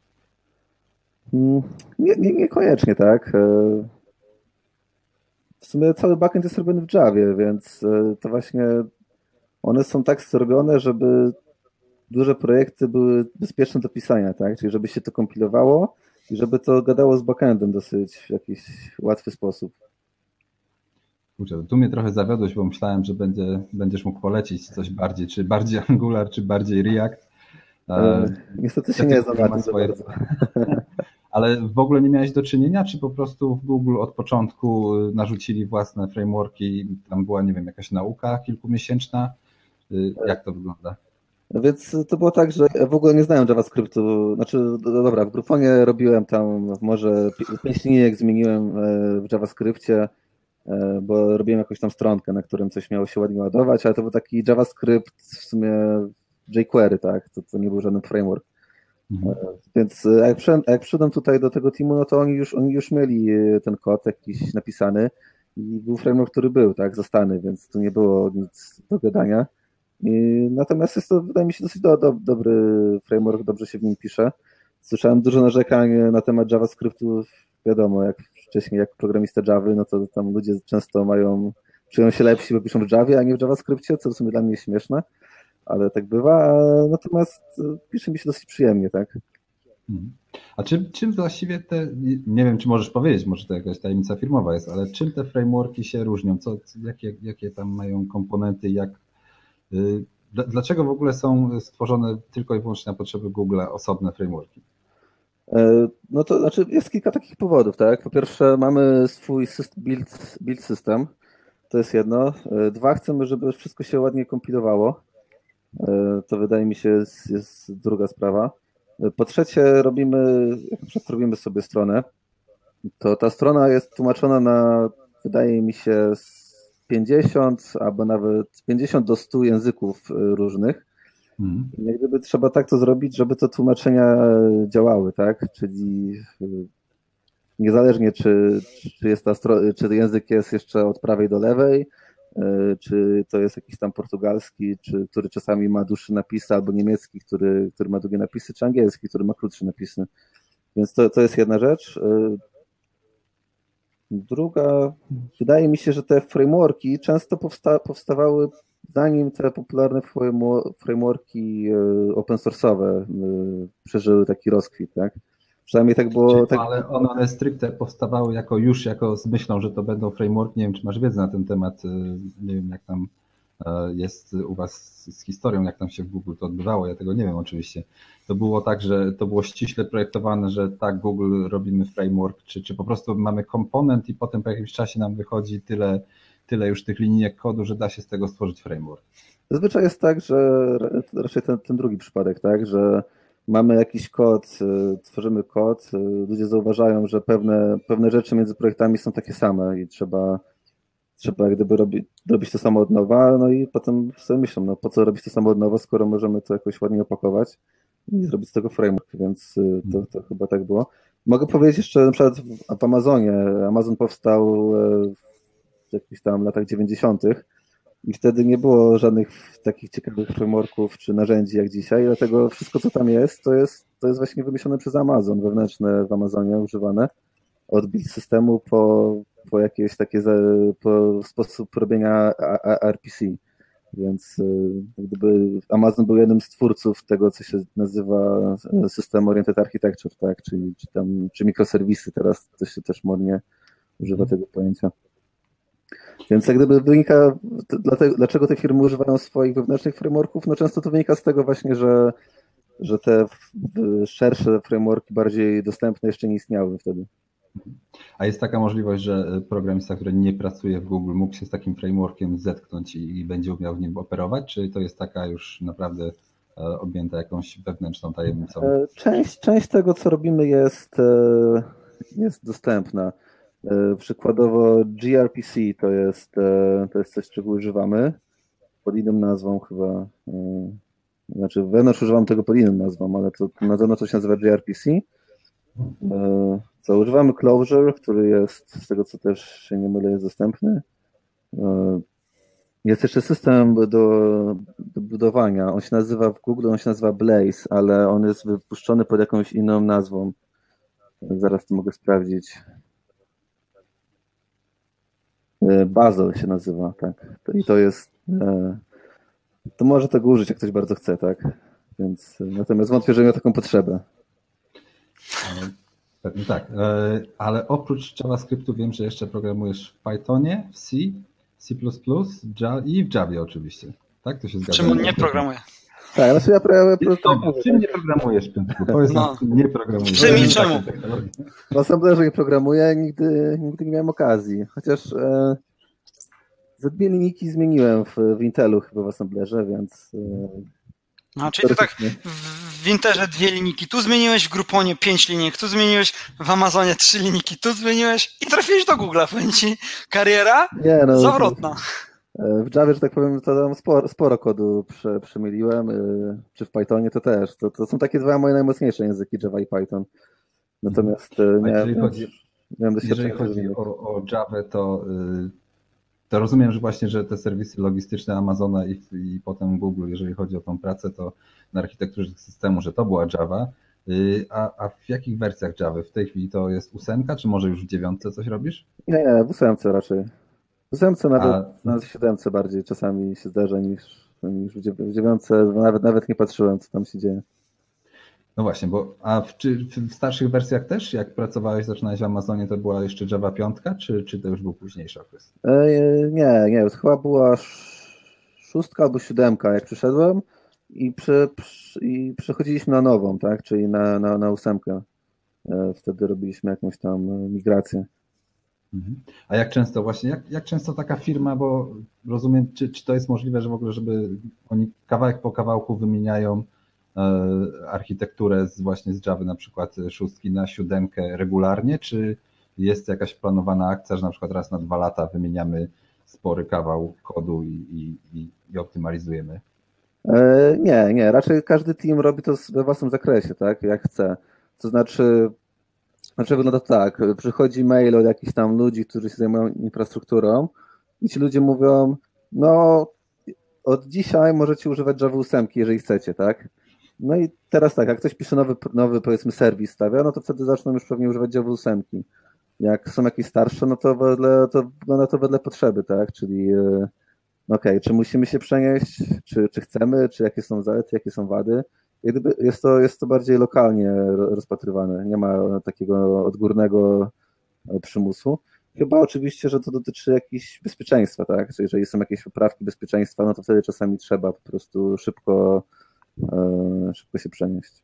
Niekoniecznie, tak. W sumie cały backend jest robiony w Javie, więc to właśnie one są tak zrobione, żeby duże projekty były bezpieczne do pisania, tak? Czyli żeby się to kompilowało i żeby to gadało z backendem dosyć w jakiś łatwy sposób. Kurczę, tu mnie trochę zawiodłeś, bo myślałem, że będziesz mógł polecić coś bardziej, czy bardziej Angular, czy bardziej React. Niestety się nie znam na tym bardzo. Ale w ogóle nie miałeś do czynienia, czy po prostu w Google od początku narzucili własne frameworki, tam była, nie wiem, jakaś nauka kilkumiesięczna? Jak to wygląda? Więc to było tak, że ja w ogóle nie znałem JavaScriptu. Znaczy, dobra, w Grouponie robiłem tam może 5 linijek zmieniłem w JavaScriptie, bo robiłem jakąś tam stronkę, na którym coś miało się ładnie ładować, ale to był taki JavaScript w sumie jQuery, tak? To nie był żaden framework. Więc jak przyszedłem tutaj do tego teamu, no to oni już mieli ten kod jakiś napisany i był framework, który był, tak, zostany, więc tu nie było nic do gadania. Natomiast jest to, wydaje mi się, dosyć dobry framework, dobrze się w nim pisze. Słyszałem dużo narzekań na temat JavaScriptu, wiadomo, jak wcześniej, jak programista Java, no to tam ludzie często czują się lepsi, bo piszą w Javie, a nie w JavaScriptie, co w sumie dla mnie jest śmieszne, ale tak bywa, natomiast pisze mi się dosyć przyjemnie, tak. A czym właściwie nie wiem, czy możesz powiedzieć, może to jakaś tajemnica firmowa jest, ale czym te frameworki się różnią? Jakie tam mają komponenty, dlaczego w ogóle są stworzone tylko i wyłącznie na potrzeby Google'a osobne frameworki? No to znaczy jest kilka takich powodów, tak? Po pierwsze mamy swój build system, to jest jedno. Dwa, chcemy, żeby wszystko się ładnie kompilowało. To wydaje mi się jest druga sprawa. Po trzecie jak na przykład robimy sobie stronę, to ta strona jest tłumaczona na, wydaje mi się, 50 albo nawet 50 do 100 języków różnych. I jak gdyby trzeba tak to zrobić, żeby te tłumaczenia działały, tak? Czyli niezależnie czy czy język jest jeszcze od prawej do lewej, czy to jest jakiś tam portugalski, który czasami ma dłuższe napisy, albo niemiecki, który ma długie napisy, czy angielski, który ma krótsze napisy. Więc to jest jedna rzecz. Druga, wydaje mi się, że te frameworki często powstawały zanim te popularne frameworki open source'owe przeżyły taki rozkwit, tak? Przynajmniej tak było. Tak... Ale one stricte powstawały jako z myślą, że to będą frameworki. Nie wiem, czy masz wiedzę na ten temat. Nie wiem, jak tam jest u Was z historią, jak tam się w Google to odbywało, ja tego nie wiem oczywiście. To było tak, że to było ściśle projektowane, że tak, Google robimy framework, czy po prostu mamy komponent i potem po jakimś czasie nam wychodzi tyle już tych linijek kodu, że da się z tego stworzyć framework. Zazwyczaj jest tak, że raczej ten drugi przypadek, tak, że mamy jakiś kod, tworzymy kod, ludzie zauważają, że pewne rzeczy między projektami są takie same i trzeba jak gdyby robić to samo od nowa, no i potem sobie myślą, no po co robić to samo od nowa, skoro możemy to jakoś ładnie opakować i zrobić z tego framework, więc to chyba tak było. Mogę powiedzieć jeszcze na przykład w Amazonie. Amazon powstał w jakichś tam latach 90. i wtedy nie było żadnych takich ciekawych frameworków czy narzędzi jak dzisiaj, dlatego wszystko co tam jest, to jest właśnie wymyślone przez Amazon, wewnętrzne w Amazonie używane, od build systemu po jakieś takie po sposób robienia RPC. Więc gdyby Amazon był jednym z twórców tego, co się nazywa System Oriented Architecture, tak? Czy mikroserwisy, teraz to się też modnie używa tego pojęcia. Więc jak gdyby wynika, dlaczego te firmy używają swoich wewnętrznych frameworków, no często to wynika z tego właśnie, że te szersze frameworki bardziej dostępne jeszcze nie istniały wtedy. A jest taka możliwość, że programista, który nie pracuje w Google, mógł się z takim frameworkiem zetknąć i będzie umiał w nim operować, czy to jest taka już naprawdę objęta jakąś wewnętrzną tajemnicą? Część tego, co robimy jest dostępna. Przykładowo gRPC to jest coś, czego używamy pod inną nazwą chyba. Znaczy wewnątrz używam tego pod inną nazwą, ale to na zewnątrz to się nazywa gRPC. Co używamy Clojure, który jest, z tego co też się nie mylę, jest dostępny. Jest jeszcze system do budowania. On się nazywa w Google, on się nazywa Blaze, ale on jest wypuszczony pod jakąś inną nazwą. Zaraz to mogę sprawdzić. Bazel się nazywa, tak. I to jest. To może tego użyć, jak ktoś bardzo chce, tak. Więc natomiast wątpię, że miał taką potrzebę. Pewnie tak, ale oprócz JavaScriptu wiem, że jeszcze programujesz w Pythonie, w C, C++ i w Javie oczywiście. Tak, to się zgadza? Czym on nie programuje? Tak, znaczy ja w czym nie programujesz, Piotrku? Powiedz nam, w czym nie programujesz. Czym i czemu? W Assemblerze nie programuję, nigdy nie miałem okazji. Chociaż ze dwie linijki zmieniłem w Intelu chyba w Assemblerze, więc... No, czyli to tak w Interze 2 linijki, tu zmieniłeś, w Grouponie 5 linijek, tu zmieniłeś, w Amazonie 3 linijki, tu zmieniłeś i trafiłeś do Google'a, powiem ci, kariera zawrotna. W Javie, że tak powiem, to tam sporo kodu przemyliłem, czy w Pythonie to też. To są takie dwa moje najmocniejsze języki, Java i Python. Natomiast jeżeli chodzi o Javę, to rozumiem, że właśnie, że te serwisy logistyczne Amazona i potem Google, jeżeli chodzi o tą pracę, to na architekturze systemu, że to była Java. A w jakich wersjach Java? W tej chwili to jest 8, czy może już w 9 coś robisz? Nie, w 8 raczej. W 8 nawet w 7 bardziej czasami się zdarza niż w 9. Nawet nie patrzyłem, co tam się dzieje. No właśnie, czy w starszych wersjach też, jak pracowałeś, zaczynałeś w Amazonie, to była jeszcze Java 5, czy to już był późniejszy okres? Nie, chyba była 6 albo 7, jak przyszedłem i przechodziliśmy na nową, tak, czyli na 8. Wtedy robiliśmy jakąś tam migrację. A jak często właśnie, jak często taka firma, bo rozumiem, czy to jest możliwe, że w ogóle, żeby oni kawałek po kawałku wymieniają architekturę właśnie z Java, na przykład 6 na 7 regularnie, czy jest jakaś planowana akcja, że na przykład raz na 2 lata wymieniamy spory kawał kodu i optymalizujemy? Nie, raczej każdy team robi to we własnym zakresie, tak, jak chce. To znaczy wygląda to tak, przychodzi mail od jakichś tam ludzi, którzy się zajmują infrastrukturą i ci ludzie mówią, no od dzisiaj możecie używać Java 8, jeżeli chcecie, tak? No i teraz tak, jak ktoś pisze nowy powiedzmy serwis stawia, no to wtedy zaczną już pewnie używać Java 8. Jak są jakieś starsze, no to wygląda to wedle potrzeby, tak? Czyli czy musimy się przenieść, czy chcemy, czy jakie są zalety, jakie są wady. Jak gdyby jest to bardziej lokalnie rozpatrywane, nie ma takiego odgórnego przymusu. Chyba oczywiście, że to dotyczy jakichś bezpieczeństwa, tak? Czyli jeżeli są jakieś poprawki bezpieczeństwa, no to wtedy czasami trzeba po prostu szybko się przenieść.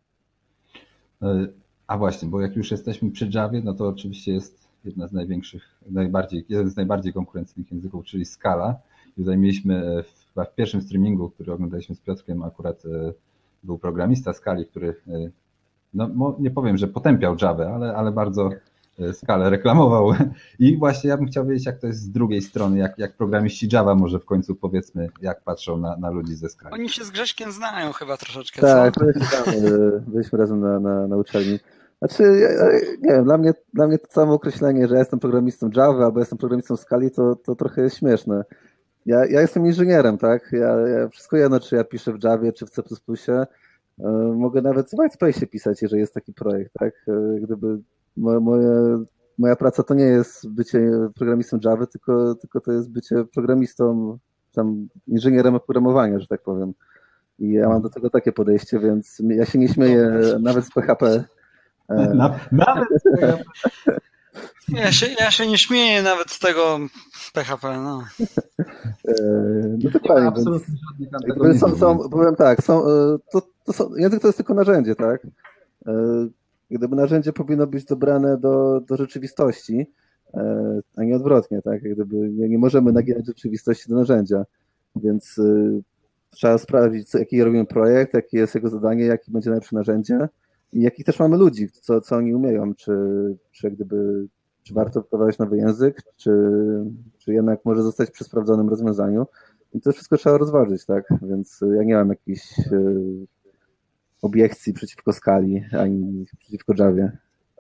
A właśnie, bo jak już jesteśmy przy Javie, no to oczywiście jest jedna z jeden z najbardziej konkurencyjnych języków, czyli Scala. I tutaj mieliśmy chyba w pierwszym streamingu, który oglądaliśmy z Piotrkiem, akurat był programista Scali, który, no nie powiem, że potępiał Javę, ale bardzo Scalę reklamował. I właśnie ja bym chciał wiedzieć, jak to jest z drugiej strony, jak programiści Java może w końcu, powiedzmy, jak patrzą na ludzi ze Scali. Oni się z Grześkiem znają chyba troszeczkę, tak, co? byliśmy razem na uczelni. Znaczy, nie wiem, dla mnie to samo określenie, że ja jestem programistą Java albo jestem programistą Scali, to trochę jest śmieszne. Ja jestem inżynierem, tak? Ja wszystko jedno, czy ja piszę w Javie, czy w C++. Mogę nawet w Whitespace pisać, jeżeli jest taki projekt, tak? Gdyby moja praca to nie jest bycie programistą Java, tylko to jest bycie programistą, tam inżynierem oprogramowania, że tak powiem. I ja mam do tego takie podejście, więc ja się nie śmieję nawet z PHP. Nawet z PHP. Ja się nie śmieję nawet z tego PHP, no. No dokładnie. Absolutnie żadnych antagonizmów. Powiem tak, język to jest tylko narzędzie, tak? Gdyby narzędzie powinno być dobrane do rzeczywistości, a nie odwrotnie, tak? Gdyby nie możemy naginać rzeczywistości do narzędzia, więc trzeba sprawdzić, jaki robimy projekt, jakie jest jego zadanie, jakie będzie najlepsze narzędzie i jakich też mamy ludzi, co oni umieją, czy warto wprowadzić nowy język, czy jednak może zostać przy sprawdzonym rozwiązaniu. I to wszystko trzeba rozważyć, tak? Więc ja nie mam jakichś obiekcji przeciwko Scali, ani przeciwko Javie.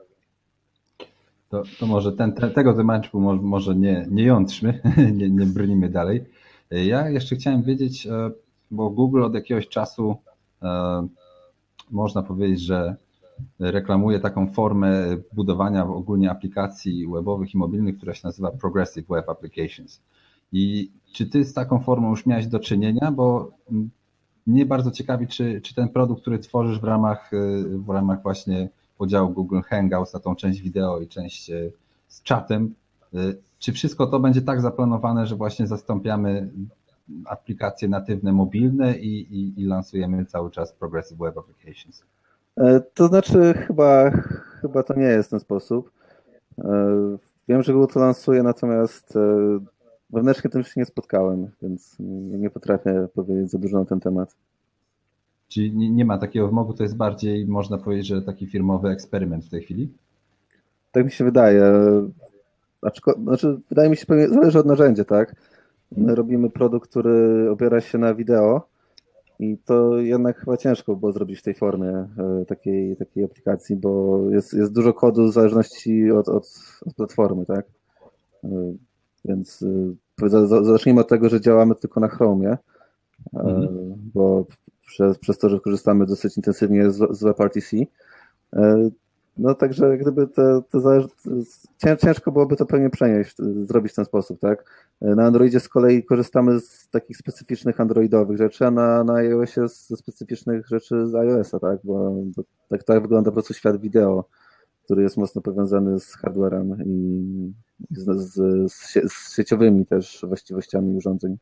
To może tego tematu może nie jątrzmy, nie brnijmy dalej. Ja jeszcze chciałem wiedzieć, bo Google od jakiegoś czasu można powiedzieć, że reklamuje taką formę budowania ogólnie aplikacji webowych i mobilnych, która się nazywa Progressive Web Applications. I czy ty z taką formą już miałeś do czynienia? Bo mnie bardzo ciekawi, czy ten produkt, który tworzysz w ramach właśnie podziału Google Hangouts na tą część wideo i część z czatem, czy wszystko to będzie tak zaplanowane, że właśnie zastąpiamy aplikacje natywne mobilne i lansujemy cały czas Progressive Web Applications? To znaczy chyba to nie jest ten sposób. Wiem, że Google to lansuje, natomiast wewnętrznie tym się nie spotkałem, więc nie potrafię powiedzieć za dużo na ten temat. Czyli nie ma takiego wymogu, to jest bardziej, można powiedzieć, że taki firmowy eksperyment w tej chwili? Tak mi się wydaje. Znaczy, wydaje mi się, pewnie zależy od narzędzia, tak? My robimy produkt, który opiera się na wideo i to jednak chyba ciężko było zrobić w tej formie takiej aplikacji, bo jest dużo kodu w zależności od platformy, tak? Więc zacznijmy od tego, że działamy tylko na Chromie, bo przez to, że korzystamy dosyć intensywnie z WebRTC. No także gdyby ciężko byłoby to pewnie zrobić w ten sposób, tak? Na Androidzie z kolei korzystamy z takich specyficznych androidowych rzeczy, a na iOSie ze specyficznych rzeczy z iOS-a, tak? Bo tak wygląda po prostu świat wideo, który jest mocno powiązany z hardwarem i z sieciowymi też właściwościami urządzeń.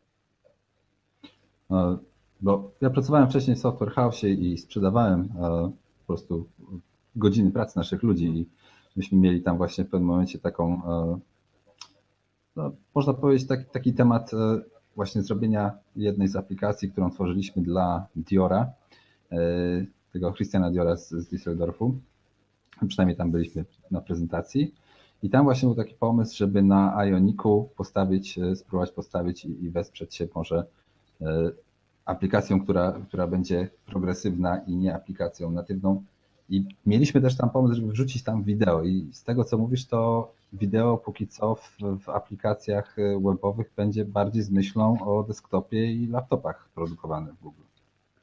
Bo ja pracowałem wcześniej w Software House i sprzedawałem po prostu godziny pracy naszych ludzi i myśmy mieli tam właśnie w pewnym momencie taką, no, można powiedzieć taki temat właśnie zrobienia jednej z aplikacji, którą tworzyliśmy dla Diora, tego Christiana Diora z Düsseldorfu. Przynajmniej tam byliśmy na prezentacji. I tam właśnie był taki pomysł, żeby na Ioniku spróbować postawić i wesprzeć się może aplikacją, która będzie progresywna i nie aplikacją natywną. I mieliśmy też tam pomysł, żeby wrzucić tam wideo. I z tego, co mówisz, to wideo póki co w aplikacjach webowych będzie bardziej z myślą o desktopie i laptopach produkowanych w Google.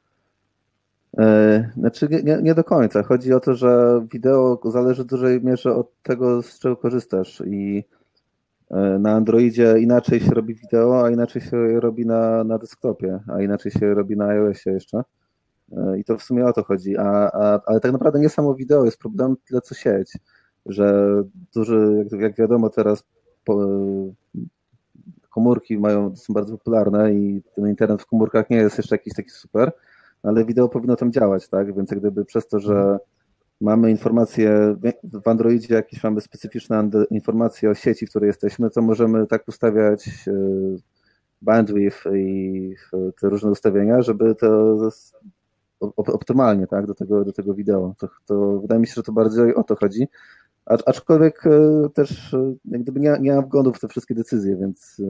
Znaczy nie do końca. Chodzi o to, że wideo zależy w dużej mierze od tego, z czego korzystasz i na Androidzie inaczej się robi wideo, a inaczej się robi na desktopie, a inaczej się robi na iOSie jeszcze. I to w sumie o to chodzi. Ale tak naprawdę nie samo wideo jest problem, tyle co sieć, że jak wiadomo teraz komórki są bardzo popularne i ten internet w komórkach nie jest jeszcze jakiś taki super, ale wideo powinno tam działać, tak? Więc jak gdyby przez to, że mamy informacje w Androidzie, jakieś mamy specyficzne informacje o sieci, w której jesteśmy, to możemy tak ustawiać bandwidth i te różne ustawienia, żeby to optymalnie, tak, do tego wideo. To wydaje mi się, że to bardziej o to chodzi. Aczkolwiek też jak gdyby nie mam wglądu w te wszystkie decyzje, więc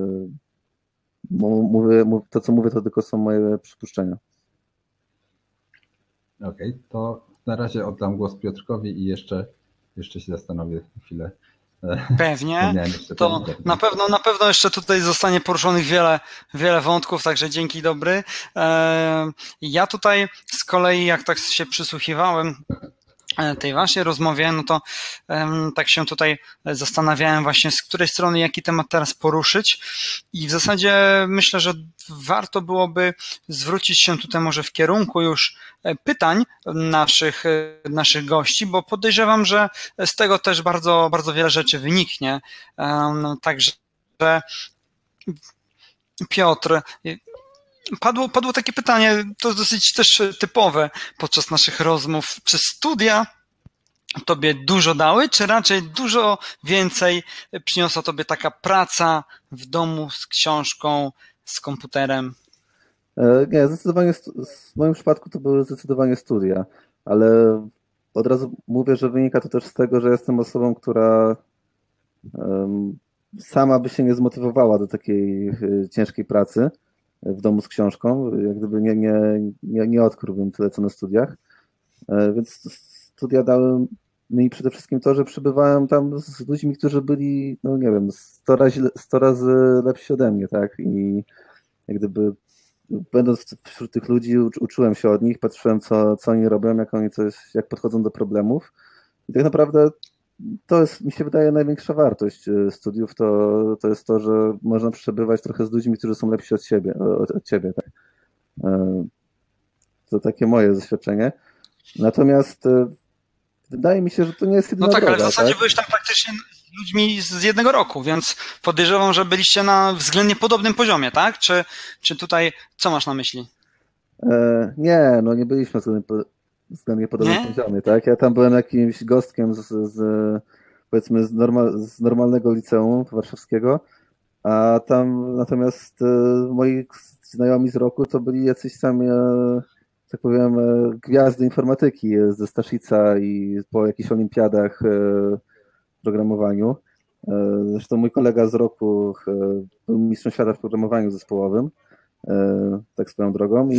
to, co mówię, to tylko są moje przypuszczenia. Okej, to na razie oddam głos Piotrkowi i jeszcze się zastanowię chwilę. Pewnie, to na pewno jeszcze tutaj zostanie poruszonych wiele wątków, także dzięki dobry. Ja tutaj z kolei, jak tak się przysłuchiwałem tej waszej rozmowie, no to tak się tutaj zastanawiałem właśnie, z której strony jaki temat teraz poruszyć i w zasadzie myślę, że warto byłoby zwrócić się tutaj może w kierunku już pytań naszych gości, bo podejrzewam, że z tego też bardzo, bardzo wiele rzeczy wyniknie. Także Piotr, padło takie pytanie, to dosyć też typowe podczas naszych rozmów. Czy studia tobie dużo dały, czy raczej dużo więcej przyniosła tobie taka praca w domu z książką, z komputerem? Nie, zdecydowanie w moim przypadku to były zdecydowanie studia, ale od razu mówię, że wynika to też z tego, że jestem osobą, która sama by się nie zmotywowała do takiej ciężkiej pracy w domu z książką, jak gdyby nie odkryłbym tyle co na studiach, więc studia dały mi przede wszystkim to, że przebywałem tam z ludźmi, którzy byli, no nie wiem, 100 razy lepsi ode mnie, tak, i jak gdyby będąc wśród tych ludzi uczyłem się od nich, patrzyłem co oni robią, jak podchodzą do problemów i tak naprawdę to jest, mi się wydaje, największa wartość studiów, to jest to, że można przebywać trochę z ludźmi, którzy są lepsi od ciebie. Tak? To takie moje doświadczenie. Natomiast wydaje mi się, że to nie jest jedyna droga. Ale w zasadzie byłeś tam praktycznie z ludźmi z jednego roku, więc podejrzewam, że byliście na względnie podobnym poziomie, tak? Czy tutaj, co masz na myśli? Nie byliśmy względnie podobnym poziomie, tak? Ja tam byłem jakimś gostkiem powiedzmy z normalnego liceum warszawskiego, a tam natomiast moi znajomi z roku to byli jacyś sami, tak powiem, gwiazdy informatyki ze Staszica i po jakichś olimpiadach w programowaniu. Zresztą mój kolega z roku był mistrzem świata w programowaniu zespołowym, tak swoją drogą.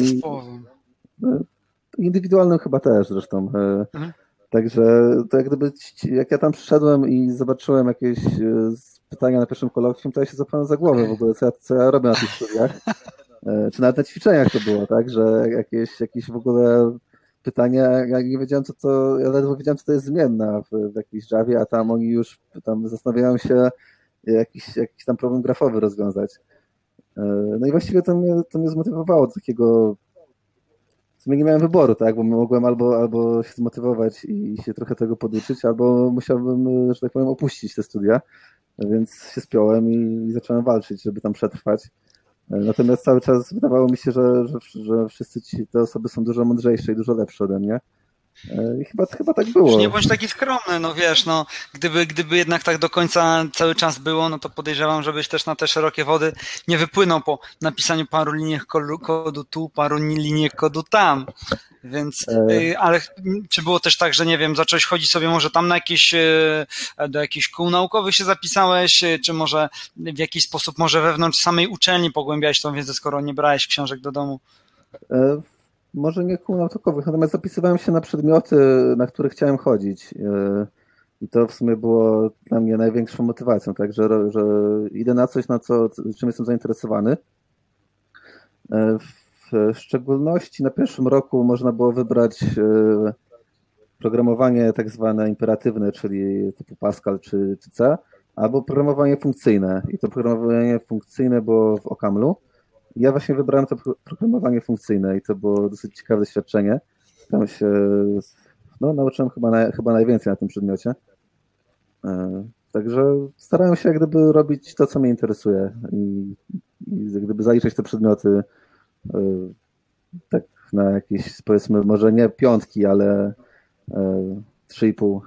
Indywidualnym chyba też zresztą. Także to jak ja tam przyszedłem i zobaczyłem jakieś pytania na pierwszym kolokwium, to ja się zapałem za głowę w ogóle, co ja robię na tych studiach. Czy nawet na ćwiczeniach to było, tak, że jakieś w ogóle pytania, ja nie wiedziałem ja ledwo wiedziałem, co to jest zmienna w jakiejś Javie, a tam oni już tam zastanawiają się jakiś tam problem grafowy rozwiązać. No i właściwie to mnie zmotywowało do takiego. W sumie nie miałem wyboru, tak, bo mogłem albo się zmotywować i się trochę tego poduczyć, albo musiałbym, że tak powiem, opuścić te studia, więc się spiąłem i zacząłem walczyć, żeby tam przetrwać. Natomiast cały czas wydawało mi się, że wszyscy te osoby są dużo mądrzejsze i dużo lepsze ode mnie. I chyba tak było. Nie bądź taki skromny, no wiesz, no gdyby jednak tak do końca cały czas było, no to podejrzewam, żebyś też na te szerokie wody nie wypłynął po napisaniu paru linii kodu tu, paru linii kodu tam. Więc, ale czy było też tak, że nie wiem, zacząłeś chodzić sobie może tam do jakichś kół naukowych się zapisałeś, czy może w jakiś sposób może wewnątrz samej uczelni pogłębiałeś tą wiedzę, skoro nie brałeś książek do domu? Może nie kół naukowych, natomiast zapisywałem się na przedmioty, na które chciałem chodzić. I to w sumie było dla mnie największą motywacją, tak, że idę na coś, czym jestem zainteresowany. W szczególności na pierwszym roku można było wybrać programowanie tak zwane imperatywne, czyli typu Pascal czy C, albo programowanie funkcyjne. I to programowanie funkcyjne było w Okamlu. Ja właśnie wybrałem to programowanie funkcyjne i to było dosyć ciekawe doświadczenie. Tam się nauczyłem chyba najwięcej na tym przedmiocie. Także starają się jak gdyby robić to, co mnie interesuje i jak gdyby zaliczyć te przedmioty tak na jakieś, powiedzmy, może nie piątki, ale 3,5.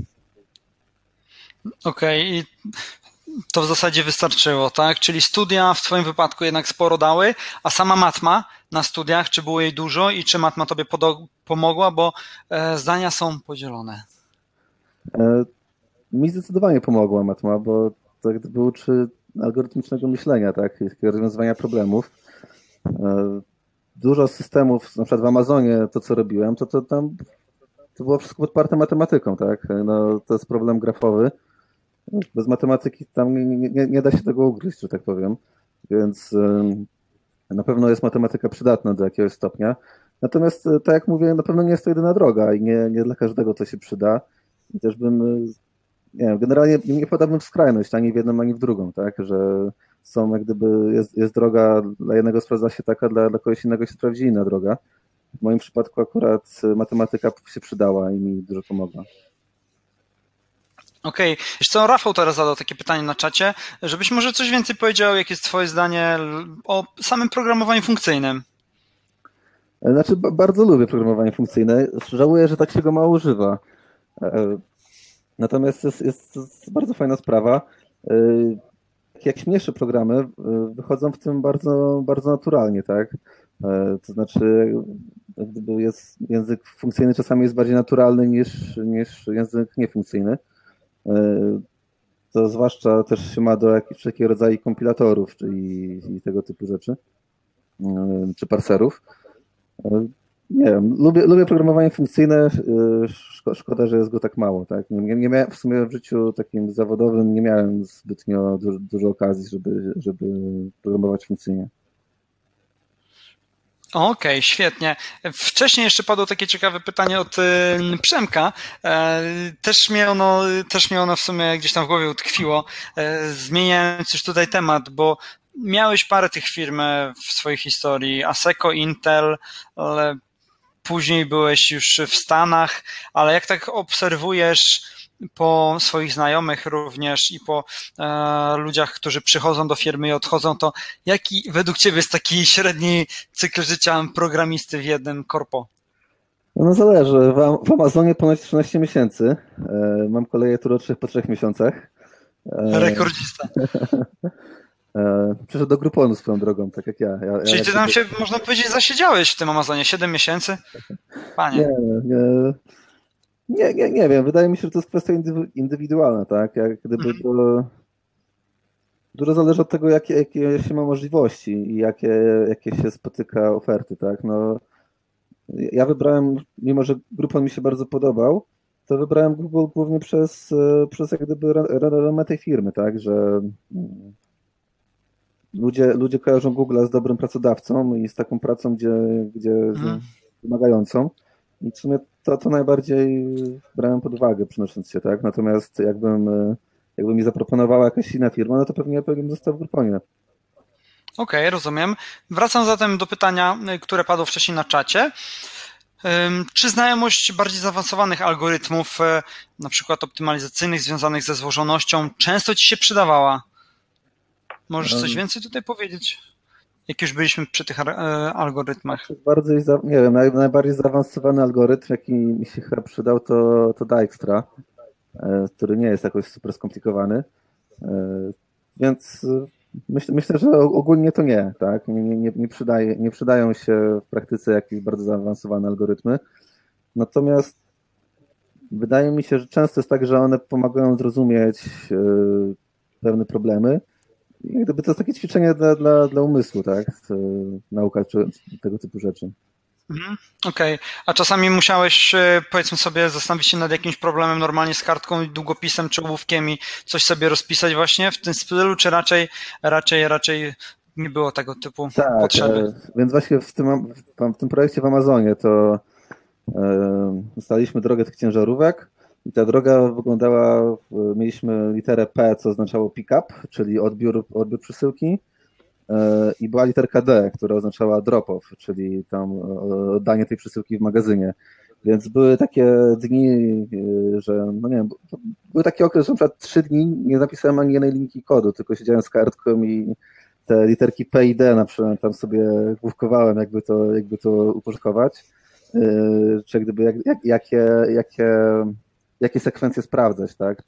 Okej, i to w zasadzie wystarczyło, tak? Czyli studia w twoim wypadku jednak sporo dały, a sama matma na studiach, czy było jej dużo i czy matma tobie pomogła, bo zdania są podzielone. Mi zdecydowanie pomogła matma, bo to jak gdyby uczy algorytmicznego myślenia, tak? Rozwiązywania problemów. Dużo systemów, na przykład w Amazonie, to co robiłem, to tam to było wszystko podparte matematyką, tak? No, to jest problem grafowy. Bez matematyki tam nie da się tego ugryźć, że tak powiem. Więc na pewno jest matematyka przydatna do jakiegoś stopnia. Natomiast, tak jak mówię, na pewno nie jest to jedyna droga i nie dla każdego to się przyda. I też bym, nie wiem, generalnie nie podałbym w skrajność ani w jedną, ani w drugą, tak? Że są jak gdyby, jest droga, dla jednego sprawdza się taka, dla kogoś innego się sprawdzi inna droga. W moim przypadku akurat matematyka się przydała i mi dużo pomogła. Okej. Wiesz co, Rafał teraz zadał takie pytanie na czacie, żebyś może coś więcej powiedział, jakie jest twoje zdanie o samym programowaniu funkcyjnym. Znaczy, bardzo lubię programowanie funkcyjne. Żałuję, że tak się go mało używa. Natomiast jest bardzo fajna sprawa. Jak śmielsze programy wychodzą w tym bardzo, bardzo naturalnie, tak? To znaczy, gdyby język funkcyjny czasami jest bardziej naturalny niż język niefunkcyjny. To zwłaszcza też się ma do wszelkiego rodzaju kompilatorów i tego typu rzeczy, czy parserów. Nie wiem, lubię programowanie funkcyjne, szkoda, że jest go tak mało. Tak? Nie miałem, w sumie w życiu takim zawodowym nie miałem zbytnio dużo okazji, żeby programować funkcyjnie. Okej, świetnie. Wcześniej jeszcze padło takie ciekawe pytanie od Przemka. Też mnie ono w sumie gdzieś tam w głowie utkwiło, zmieniając już tutaj temat, bo miałeś parę tych firm w swojej historii, Aseco, Intel, ale później byłeś już w Stanach, ale jak tak obserwujesz po swoich znajomych również i po ludziach, którzy przychodzą do firmy i odchodzą, to jaki według ciebie jest taki średni cykl życia programisty w jednym korpo? No zależy. W Amazonie ponad 13 miesięcy. Mam koleje turoczych po 3 miesiącach. Rekordzista. Przyszedł do Grouponu swoją drogą, tak jak ja. Czyli ty tam się, można powiedzieć, zasiedziałeś w tym Amazonie 7 miesięcy? Panie. Nie wiem. Wydaje mi się, że to jest kwestia indywidualna, tak? Jak gdyby dużo zależy od tego, jakie się ma możliwości i jakie się spotyka oferty, tak? No, ja wybrałem, mimo że Groupon mi się bardzo podobał, to wybrałem Google głównie przez jak gdyby renomę tej firmy, tak? Że ludzie kojarzą Google'a z dobrym pracodawcą i z taką pracą, gdzie wymagającą. I w sumie to najbardziej brałem pod uwagę, przynosząc się, tak? Natomiast jakby mi zaproponowała jakaś inna firma, no to pewnie bym został w Grouponie. Okej, rozumiem. Wracam zatem do pytania, które padło wcześniej na czacie. Czy znajomość bardziej zaawansowanych algorytmów, na przykład optymalizacyjnych, związanych ze złożonością, często ci się przydawała? Możesz coś więcej tutaj powiedzieć? Jak już byliśmy przy tych algorytmach. Nie wiem, najbardziej zaawansowany algorytm, jaki mi się chyba przydał, to Dijkstra, który nie jest jakoś super skomplikowany. Więc myślę, że ogólnie to nie, tak? Nie przydają się w praktyce jakieś bardzo zaawansowane algorytmy. Natomiast wydaje mi się, że często jest tak, że one pomagają zrozumieć pewne problemy. I gdyby to jest takie ćwiczenie dla umysłu, tak? Nauka czy tego typu rzeczy. Okej. A czasami musiałeś, powiedzmy sobie, zastanowić się nad jakimś problemem normalnie z kartką i długopisem czy ołówkiem i coś sobie rozpisać właśnie w tym stylu, czy raczej nie było tego typu potrzeby? Więc właśnie w tym projekcie w Amazonie to ustaliliśmy drogę tych ciężarówek i ta droga wyglądała, mieliśmy literę P, co oznaczało pick-up, czyli odbiór przesyłki, i była literka D, która oznaczała drop-off, czyli tam oddanie tej przesyłki w magazynie. Więc były takie dni, że no nie wiem, był taki okres, że na przykład 3 dni nie napisałem ani jednej linki kodu, tylko siedziałem z kartką i te literki P i D na przykład tam sobie główkowałem, jakby to uporządkować, czy gdyby jakie sekwencje sprawdzać, tak,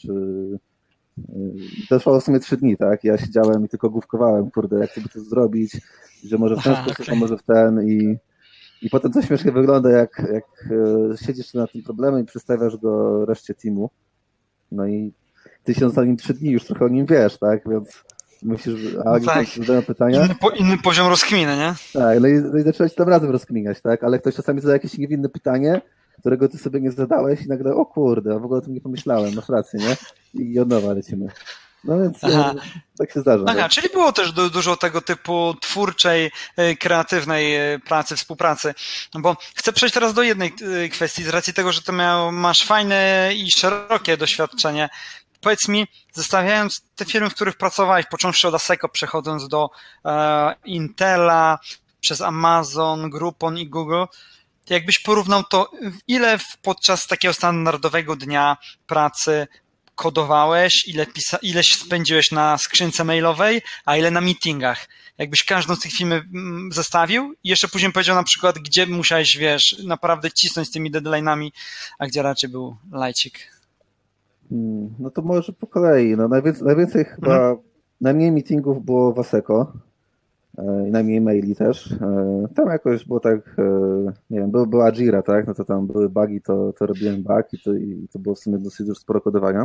to trwało w sumie 3 dni, tak, ja siedziałem i tylko główkowałem, kurde, jak by to zrobić, że może w ten sposób, a może w ten i potem to śmiesznie wygląda, jak siedzisz nad tym problemem i przedstawiasz go reszcie teamu, no i ty się za nim 3 dni już trochę o nim wiesz, tak, więc musisz, zadają pytania. Inny poziom rozkminy, nie? Tak, no i zacząłeś tam razem rozkminiać, tak, ale ktoś czasami zada jakieś niewinne pytanie, którego ty sobie nie zadałeś i nagle, o kurde, w ogóle o tym nie pomyślałem, masz rację, nie? I od nowa lecimy. No więc tak się zdarza. Aha, czyli było też dużo tego typu twórczej, kreatywnej pracy, współpracy. Bo chcę przejść teraz do jednej kwestii, z racji tego, że ty masz fajne i szerokie doświadczenie. Powiedz mi, zestawiając te firmy, w których pracowałeś, począwszy od Asseco, przechodząc do Intela, przez Amazon, Groupon i Google, jakbyś porównał to, ile podczas takiego standardowego dnia pracy kodowałeś, ile spędziłeś na skrzynce mailowej, a ile na meetingach. Jakbyś każdą z tych firm zestawił i jeszcze później powiedział na przykład, gdzie musiałeś, wiesz, naprawdę cisnąć z tymi deadline'ami, a gdzie raczej był lajcik. No to może po kolei. No najwięcej chyba, najmniej meetingów było w Asseco i najmniej maili też. Tam jakoś było tak, nie wiem, była Jira, tak? No to tam były bugi, to robiłem bug i to było w sumie dosyć już sporo kodowania.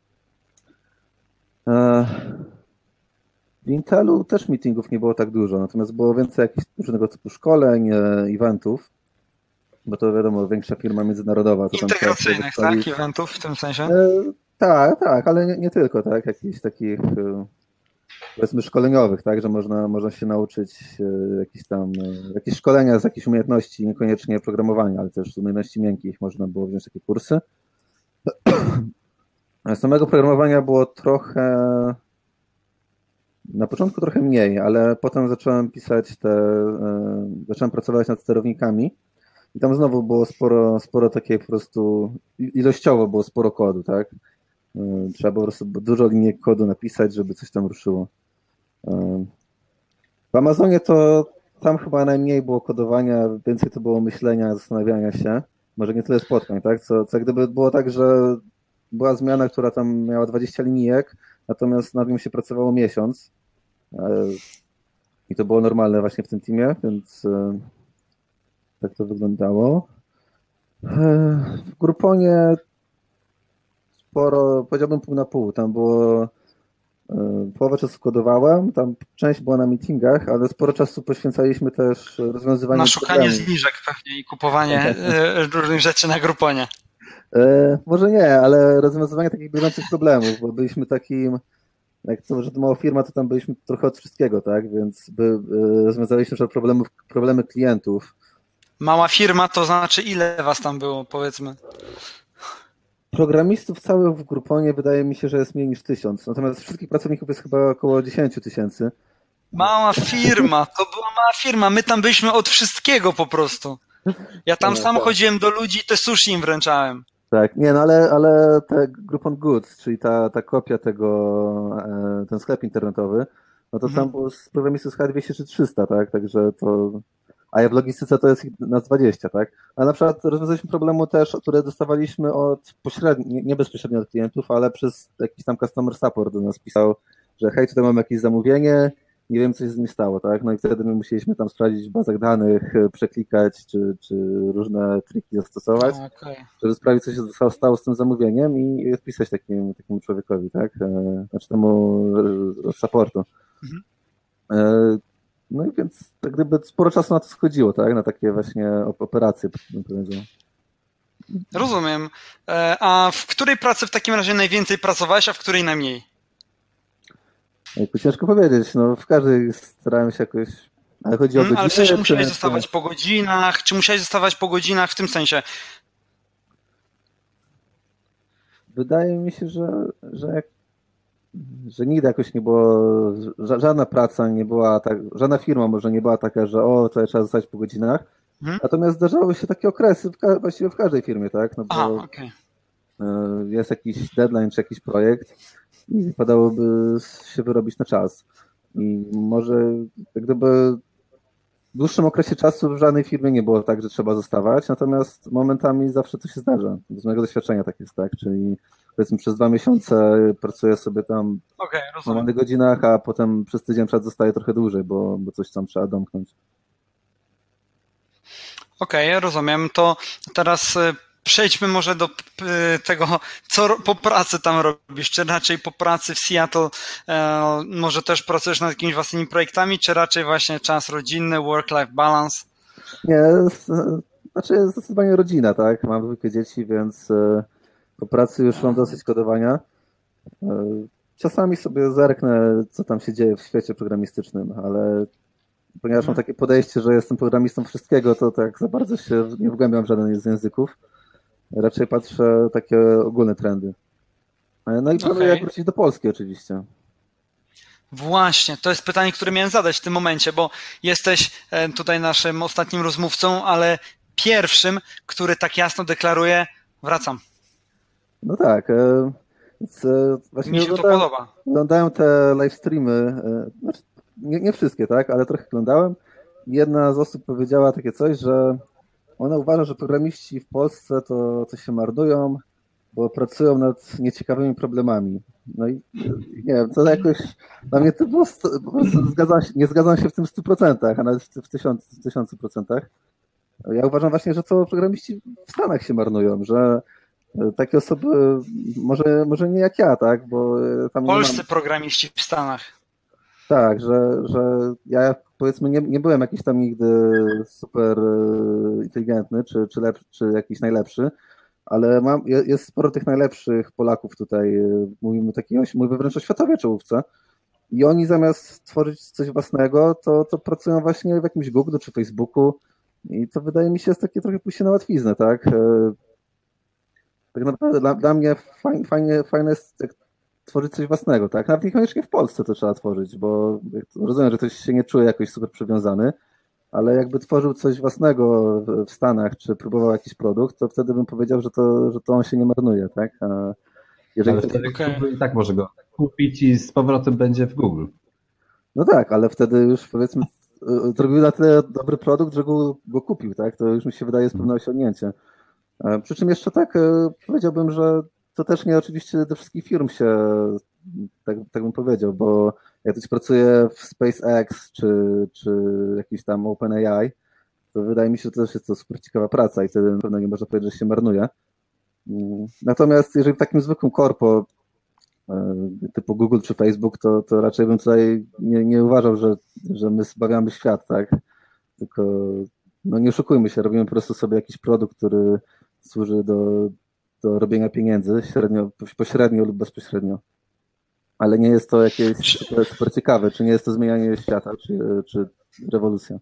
W Intelu też meetingów nie było tak dużo, natomiast było więcej jakichś różnego typu szkoleń, eventów, bo to wiadomo, większa firma międzynarodowa. To integracyjnych, tam tak? Eventów w tym sensie? Tak, ale nie tylko, tak? Jakichś takich, powiedzmy, szkoleniowych, tak? Że można się nauczyć jakieś szkolenia z jakichś umiejętności, niekoniecznie programowania, ale też z umiejętności miękkich można było wziąć takie kursy. Samego programowania było na początku trochę mniej, ale potem zacząłem zacząłem pracować nad sterownikami i tam znowu było sporo takiej po prostu, ilościowo było sporo kodu, tak? Trzeba było po prostu dużo linii kodu napisać, żeby coś tam ruszyło. W Amazonie to tam chyba najmniej było kodowania, więcej to było myślenia, zastanawiania się, może nie tyle spotkań, tak? Co gdyby było tak, że była zmiana, która tam miała 20 linijek, natomiast nad nią się pracowało miesiąc i to było normalne właśnie w tym teamie, więc tak to wyglądało. W Grouponie sporo, powiedziałbym pół na pół, tam było połowę czasu kodowałem, tam część była na meetingach, ale sporo czasu poświęcaliśmy też rozwiązywaniu na szukanie problemów. Zniżek pewnie i kupowanie różnych rzeczy na Grouponie. Może nie, ale rozwiązywanie takich bieżących problemów, bo byliśmy takim, jak to, że to mała firma, to tam byliśmy trochę od wszystkiego, tak, więc rozwiązaliśmy na przykład problemy klientów. Mała firma to znaczy ile was tam było, powiedzmy? Programistów całych w Grouponie wydaje mi się, że jest mniej niż 1000, natomiast wszystkich pracowników jest chyba około 10 000. Mała firma, to była mała firma, my tam byliśmy od wszystkiego po prostu. Ja tam sam chodziłem do ludzi i te sushi im wręczałem. Tak, nie, no ale te Groupon Goods, czyli ta kopia tego, ten sklep internetowy, no to tam było z programistów chyba 200 czy 300, tak, także to, a w logistyce to jest nas 20, tak, a na przykład rozwiązaliśmy problemu też, które dostawaliśmy nie bezpośrednio od klientów, ale przez jakiś tam customer support do nas pisał, że hej, tutaj mamy jakieś zamówienie, nie wiem, co się z nim stało, tak? No i wtedy my musieliśmy tam sprawdzić w bazach danych, przeklikać, czy różne triki zastosować, żeby sprawdzić, co się stało z tym zamówieniem i odpisać takiemu człowiekowi, tak? Znaczy temu od supportu. No i więc tak gdyby sporo czasu na to schodziło, tak? Na takie właśnie operacje, bym powiedział. Rozumiem. A w której pracy w takim razie najwięcej pracowałeś, a w której najmniej? Ciężko powiedzieć, no w każdej starałem się jakoś, ale chodzi o godziny. Ale w sensie musiałeś zostawać po godzinach, czy musiałeś zostawać po godzinach w tym sensie? Wydaje mi się, że nigdy jakoś nie było, żadna praca nie była tak, żadna firma może nie była taka, że tutaj trzeba zostać po godzinach. Natomiast zdarzały się takie okresy właściwie w każdej firmie, tak? No bo okej. jest jakiś deadline czy jakiś projekt i wypadałoby się wyrobić na czas. I może jak gdyby w dłuższym okresie czasu w żadnej firmie nie było tak, że trzeba zostawać, natomiast momentami zawsze to się zdarza. Z mojego doświadczenia tak jest, tak? Czyli powiedzmy przez 2 miesiące pracuję sobie tam w normalnych godzinach, a potem przez tydzień zostaje trochę dłużej, bo coś tam trzeba domknąć. Okej, rozumiem. To teraz przejdźmy może do tego, co po pracy tam robisz. Czy raczej po pracy w Seattle może też pracujesz nad jakimiś własnymi projektami, czy raczej właśnie czas rodzinny, work-life balance? Nie, znaczy zdecydowanie rodzina, tak? Mam 2 dzieci, więc po pracy już mam dosyć kodowania. Czasami sobie zerknę, co tam się dzieje w świecie programistycznym, ale ponieważ mam takie podejście, że jestem programistą wszystkiego, to tak za bardzo się nie wgłębiam w żaden z języków. Raczej patrzę takie ogólne trendy. No i planuję jak wrócić do Polski oczywiście. Właśnie, to jest pytanie, które miałem zadać w tym momencie, bo jesteś tutaj naszym ostatnim rozmówcą, ale pierwszym, który tak jasno deklaruje, wracam. No tak. Więc właśnie mi się to podoba. Oglądałem te live streamy, znaczy nie wszystkie, tak, ale trochę oglądałem. Jedna z osób powiedziała takie coś, że ona uważa, że programiści w Polsce to się marnują, bo pracują nad nieciekawymi problemami. No i nie wiem, to jakoś dla mnie to było, po prostu nie zgadzam się w tym 100%, a nawet w 1000%. Ja uważam właśnie, że to programiści w Stanach się marnują, że takie osoby, może nie jak ja, tak, bo tam polscy programiści w Stanach. Tak, że ja powiedzmy nie byłem jakiś tam nigdy super inteligentny, czy jakiś najlepszy, ale jest sporo tych najlepszych Polaków tutaj, mówimy wręcz o światowej czołówce i oni zamiast tworzyć coś własnego, to pracują właśnie w jakimś Google czy Facebooku i to wydaje mi się jest takie trochę pójście na łatwiznę, tak? Tak naprawdę dla mnie fajne jest tworzyć coś własnego, tak? Nawet niekoniecznie w Polsce to trzeba tworzyć, bo rozumiem, że ktoś się nie czuje jakoś super przywiązany, ale jakby tworzył coś własnego w Stanach, czy próbował jakiś produkt, to wtedy bym powiedział, że to on się nie marnuje, tak? A jeżeli ale wtedy Google i tak może go kupić i z powrotem będzie w Google. No tak, ale wtedy już powiedzmy zrobił na tyle dobry produkt, że go kupił, tak? To już mi się wydaje jest pewne osiągnięcie. Przy czym jeszcze tak powiedziałbym, że to też nie oczywiście do wszystkich firm się, tak bym powiedział, bo jak ktoś pracuje w SpaceX czy jakiś tam OpenAI, to wydaje mi się, że to też jest to super ciekawa praca i wtedy na pewno nie można powiedzieć, że się marnuje. Natomiast jeżeli w takim zwykłym korpo typu Google czy Facebook, to raczej bym tutaj nie uważał, że my zbawiamy świat, tak? Tylko no nie oszukujmy się, robimy po prostu sobie jakiś produkt, który służy do robienia pieniędzy, pośrednio lub bezpośrednio. Ale nie jest to jakieś super ciekawe, czy nie jest to zmienianie świata, czy rewolucja.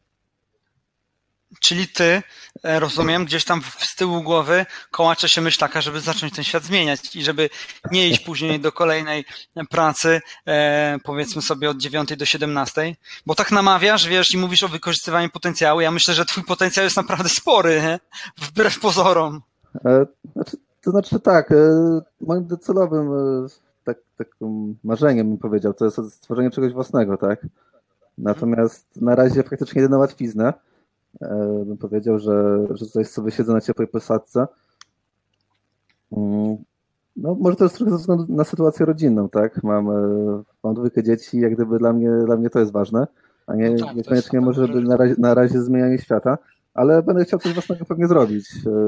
Czyli ty, rozumiem, gdzieś tam z tyłu głowy kołacze się myśl taka, żeby zacząć ten świat zmieniać i żeby nie iść później do kolejnej pracy, powiedzmy sobie od 9 do 17, bo tak namawiasz, wiesz, i mówisz o wykorzystywaniu potencjału. Ja myślę, że twój potencjał jest naprawdę spory, nie? Wbrew pozorom. To znaczy tak, moim docelowym takim marzeniem bym powiedział, to jest stworzenie czegoś własnego, tak? Natomiast na razie faktycznie jedyna łatwizna. Bym powiedział, że tutaj sobie siedzę na ciepłej posadce. No może to jest trochę ze względu na sytuację rodzinną, tak? Mam 2 dzieci, jak gdyby dla mnie to jest ważne, a niekoniecznie może na razie zmienianie świata, ale będę chciał coś własnego pewnie zrobić.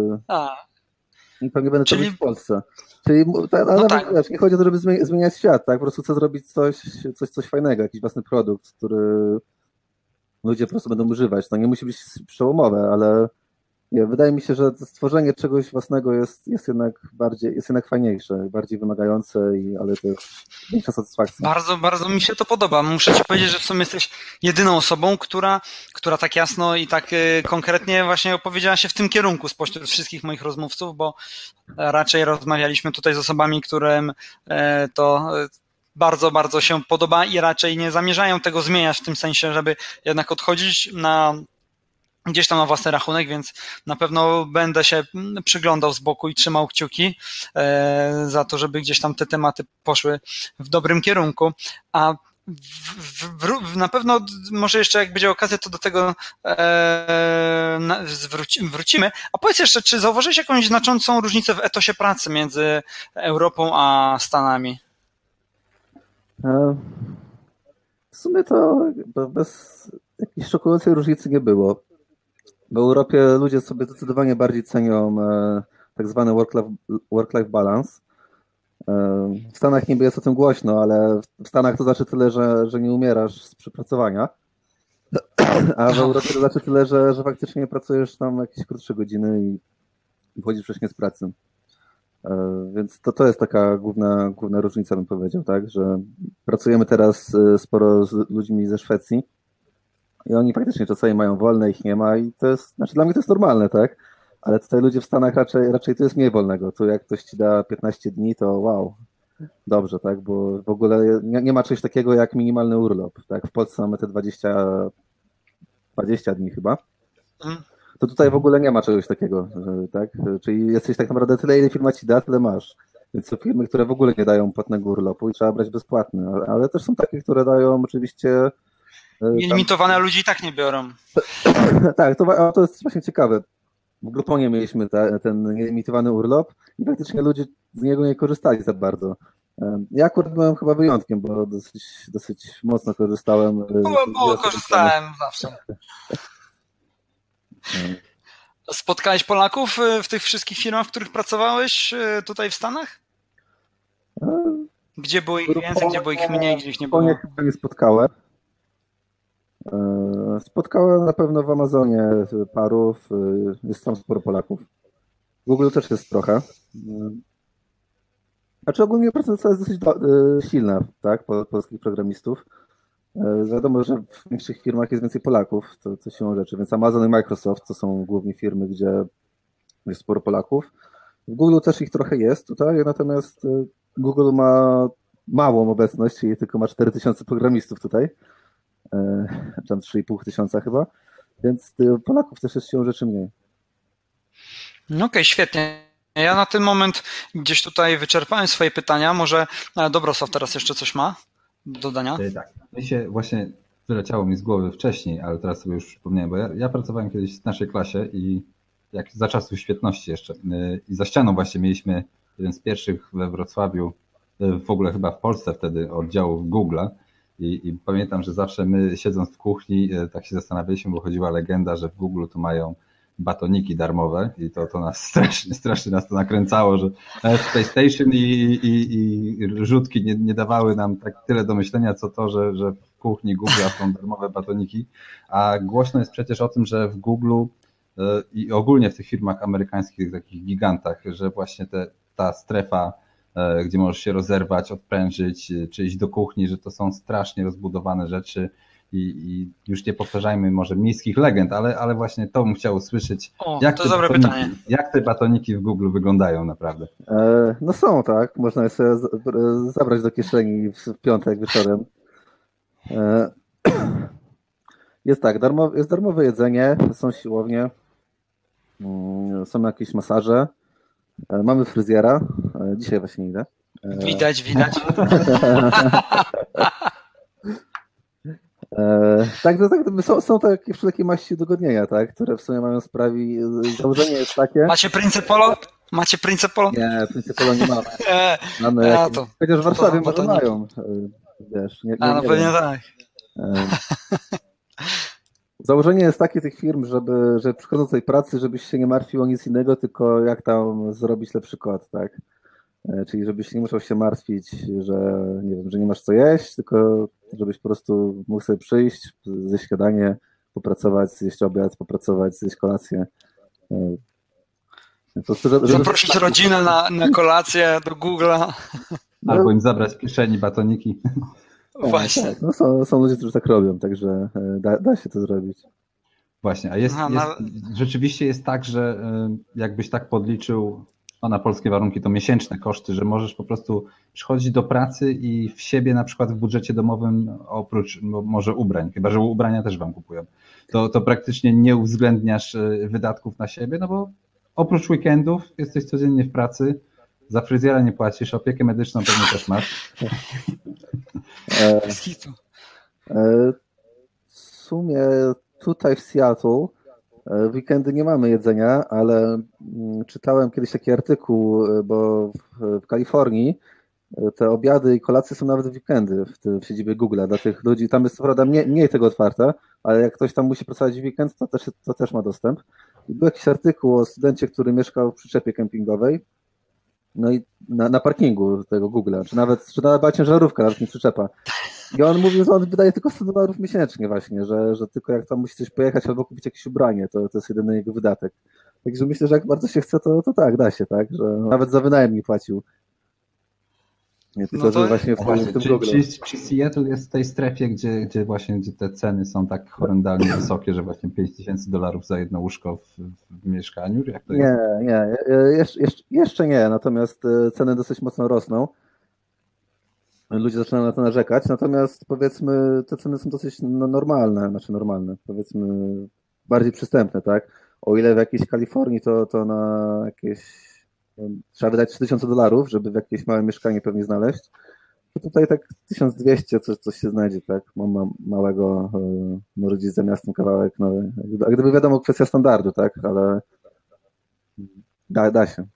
I pewnie będę to robić w Polsce. Czyli wiesz, nie chodzi o to, żeby zmieniać świat, tak? Po prostu chcę zrobić coś fajnego, jakiś własny produkt, który ludzie po prostu będą używać. To nie musi być przełomowe, ale wydaje mi się, że stworzenie czegoś własnego jest jednak fajniejsze, bardziej wymagające, ale to jest większa satysfakcja. Bardzo, bardzo mi się to podoba. Muszę ci powiedzieć, że w sumie jesteś jedyną osobą, która tak jasno i tak konkretnie właśnie opowiedziała się w tym kierunku spośród wszystkich moich rozmówców, bo raczej rozmawialiśmy tutaj z osobami, którym to bardzo, bardzo się podoba i raczej nie zamierzają tego zmieniać w tym sensie, żeby jednak odchodzić na gdzieś tam na własny rachunek, więc na pewno będę się przyglądał z boku i trzymał kciuki za to, żeby gdzieś tam te tematy poszły w dobrym kierunku. A na pewno może jeszcze jak będzie okazja, to do tego wrócimy. A powiedz jeszcze, czy zauważyłeś jakąś znaczącą różnicę w etosie pracy między Europą a Stanami? W sumie to bez jakiejś szokującej różnicy nie było. W Europie ludzie sobie zdecydowanie bardziej cenią tak zwany work-life balance. W Stanach niby jest o tym głośno, ale w Stanach to znaczy tyle, że nie umierasz z przepracowania, a w Europie to znaczy tyle, że faktycznie pracujesz tam jakieś krótsze godziny i wchodzisz wcześniej z pracy. Więc to jest taka główna różnica, bym powiedział, tak, że pracujemy teraz sporo z ludźmi ze Szwecji i oni faktycznie czasami mają wolne, ich nie ma i to jest, znaczy dla mnie to jest normalne, tak, ale tutaj ludzie w Stanach raczej to jest mniej wolnego. Tu jak ktoś ci da 15 dni, to wow, dobrze, tak, bo w ogóle nie ma czegoś takiego jak minimalny urlop, tak, w Polsce mamy te 20 dni chyba. To tutaj w ogóle nie ma czegoś takiego, tak? Czyli jesteś tak naprawdę tyle, ile firma ci da, tyle masz. Więc są firmy, które w ogóle nie dają płatnego urlopu i trzeba brać bezpłatny, ale też są takie, które dają oczywiście... Nielimitowane ludzi i tak nie biorą. Tak, to jest właśnie ciekawe. W Grouponie mieliśmy ten nielimitowany urlop i praktycznie ludzie z niego nie korzystali za bardzo. Ja akurat byłem chyba wyjątkiem, bo dosyć mocno korzystałem. Bo korzystałem zawsze. Spotkałeś Polaków w tych wszystkich firmach, w których pracowałeś tutaj w Stanach? Gdzie było ich więcej, gdzie było ich mniej, gdzie ich nie było? Chyba nie spotkałem. Spotkałem na pewno w Amazonie parów, jest tam sporo Polaków. W Google też jest trochę. Znaczy ogólnie praca jest dosyć silna, tak, polskich programistów. Wiadomo, że w większych firmach jest więcej Polaków, to siłą rzeczy, więc Amazon i Microsoft to są głównie firmy, gdzie jest sporo Polaków. W Google też ich trochę jest tutaj, natomiast Google ma małą obecność, czyli tylko ma 4000 programistów tutaj, tam 3500 chyba, więc Polaków też jest siłą rzeczy mniej. No okej, świetnie. Ja na ten moment gdzieś tutaj wyczerpałem swoje pytania, może Dobrosław teraz jeszcze coś ma do dodania? Tak, mi się właśnie wyleciało mi z głowy wcześniej, ale teraz sobie już przypomniałem, bo ja pracowałem kiedyś w naszej klasie i jak za czasów świetności jeszcze i za ścianą właśnie mieliśmy jeden z pierwszych we Wrocławiu, w ogóle chyba w Polsce wtedy oddziałów Google'a i pamiętam, że zawsze my siedząc w kuchni tak się zastanawialiśmy, bo chodziła legenda, że w Google to mają batoniki darmowe i to nas strasznie nas to nakręcało, że nawet PlayStation i rzutki nie dawały nam tak tyle do myślenia, co to, że w kuchni Google są darmowe batoniki, a głośno jest przecież o tym, że w Google i ogólnie w tych firmach amerykańskich, takich gigantach, że właśnie ta strefa, gdzie możesz się rozerwać, odprężyć, czy iść do kuchni, że to są strasznie rozbudowane rzeczy i już nie powtarzajmy może miejskich legend, ale właśnie to bym chciał usłyszeć. To dobre pytanie. Jak te batoniki w Google wyglądają naprawdę? No są, tak. Można je sobie zabrać do kieszeni w piątek wieczorem. Jest tak, jest darmowe jedzenie, są siłownie, są jakieś masaże, mamy fryzjera, dzisiaj właśnie idę. Widać. Tak, są takie wszelkie maści udogodnienia, tak, które w sumie mają sprawić, założenie jest takie... Macie Principolo? Nie, Principolo nie mamy. Mamy chociaż w Warszawie może mają, wiesz. No pewnie tak. Założenie jest takie tych firm, że przychodząc do tej pracy, żebyś się nie martwił o nic innego, tylko jak tam zrobić lepszy kod, tak? Czyli żebyś nie musiał się martwić, że nie wiem, że nie masz co jeść, tylko żebyś po prostu mógł sobie przyjść, zjeść śniadanie, popracować, zjeść obiad, popracować, zjeść kolację. Zaprosić rodzinę na kolację do Google'a. Albo im zabrać w kieszeni batoniki. Właśnie. Tak, no są ludzie, którzy tak robią, także da się to zrobić. Właśnie, a rzeczywiście jest tak, że jakbyś tak podliczył na polskie warunki to miesięczne koszty, że możesz po prostu przychodzić do pracy i w siebie na przykład w budżecie domowym oprócz może ubrań, chyba że ubrania też wam kupują, to praktycznie nie uwzględniasz wydatków na siebie, no bo oprócz weekendów jesteś codziennie w pracy, za fryzjera nie płacisz, opiekę medyczną pewnie też masz. W sumie tutaj w Seattle w weekendy nie mamy jedzenia, ale czytałem kiedyś taki artykuł, bo w Kalifornii te obiady i kolacje są nawet w weekendy w siedzibie Google'a. Dla tych ludzi tam jest co prawda mniej tego otwarte, ale jak ktoś tam musi pracować w weekend, to też ma dostęp. I był jakiś artykuł o studencie, który mieszkał w przyczepie kempingowej, no i na parkingu tego Google'a, czy nawet była ciężarówka, nawet nie przyczepa. I on mówił, że on wydaje tylko $100 miesięcznie właśnie, że tylko jak tam musi coś pojechać albo kupić jakieś ubranie, to jest jedyny jego wydatek. Także myślę, że jak bardzo się chce, to tak, da się, tak, że nawet za wynajem nie płacił. Nie tylko, że właśnie w tym Google. Czy Seattle jest w tej strefie, gdzie te ceny są tak horrendalnie wysokie, że właśnie $5,000 za jedno łóżko w mieszkaniu? Jak to jest? Nie. Jeszcze nie, natomiast ceny dosyć mocno rosną. Ludzie zaczynają na to narzekać, natomiast powiedzmy te ceny są dosyć normalne, powiedzmy bardziej przystępne, tak? O ile w jakiejś Kalifornii to na jakieś trzeba wydać $3000, żeby w jakieś małe mieszkanie pewnie znaleźć, to tutaj tak 1200 coś się znajdzie, tak? Mam małego, może gdzieś za miastem kawałek, no, a gdyby wiadomo kwestia standardu, tak? Ale da się.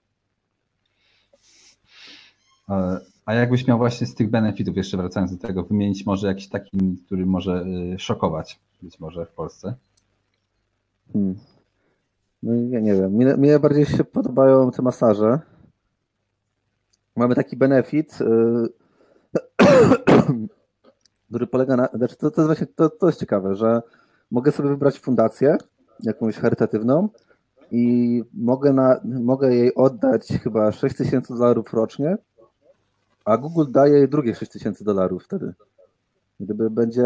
A jakbyś miał właśnie z tych benefitów, jeszcze wracając do tego, wymienić może jakiś taki, który może szokować być może w Polsce? No ja nie wiem. Mnie bardziej się podobają te masaże. Mamy taki benefit, który polega na... Znaczy to jest właśnie to jest ciekawe, że mogę sobie wybrać fundację jakąś charytatywną i mogę jej oddać chyba $6000 rocznie, a Google daje jej drugie $6000 wtedy. Gdyby będzie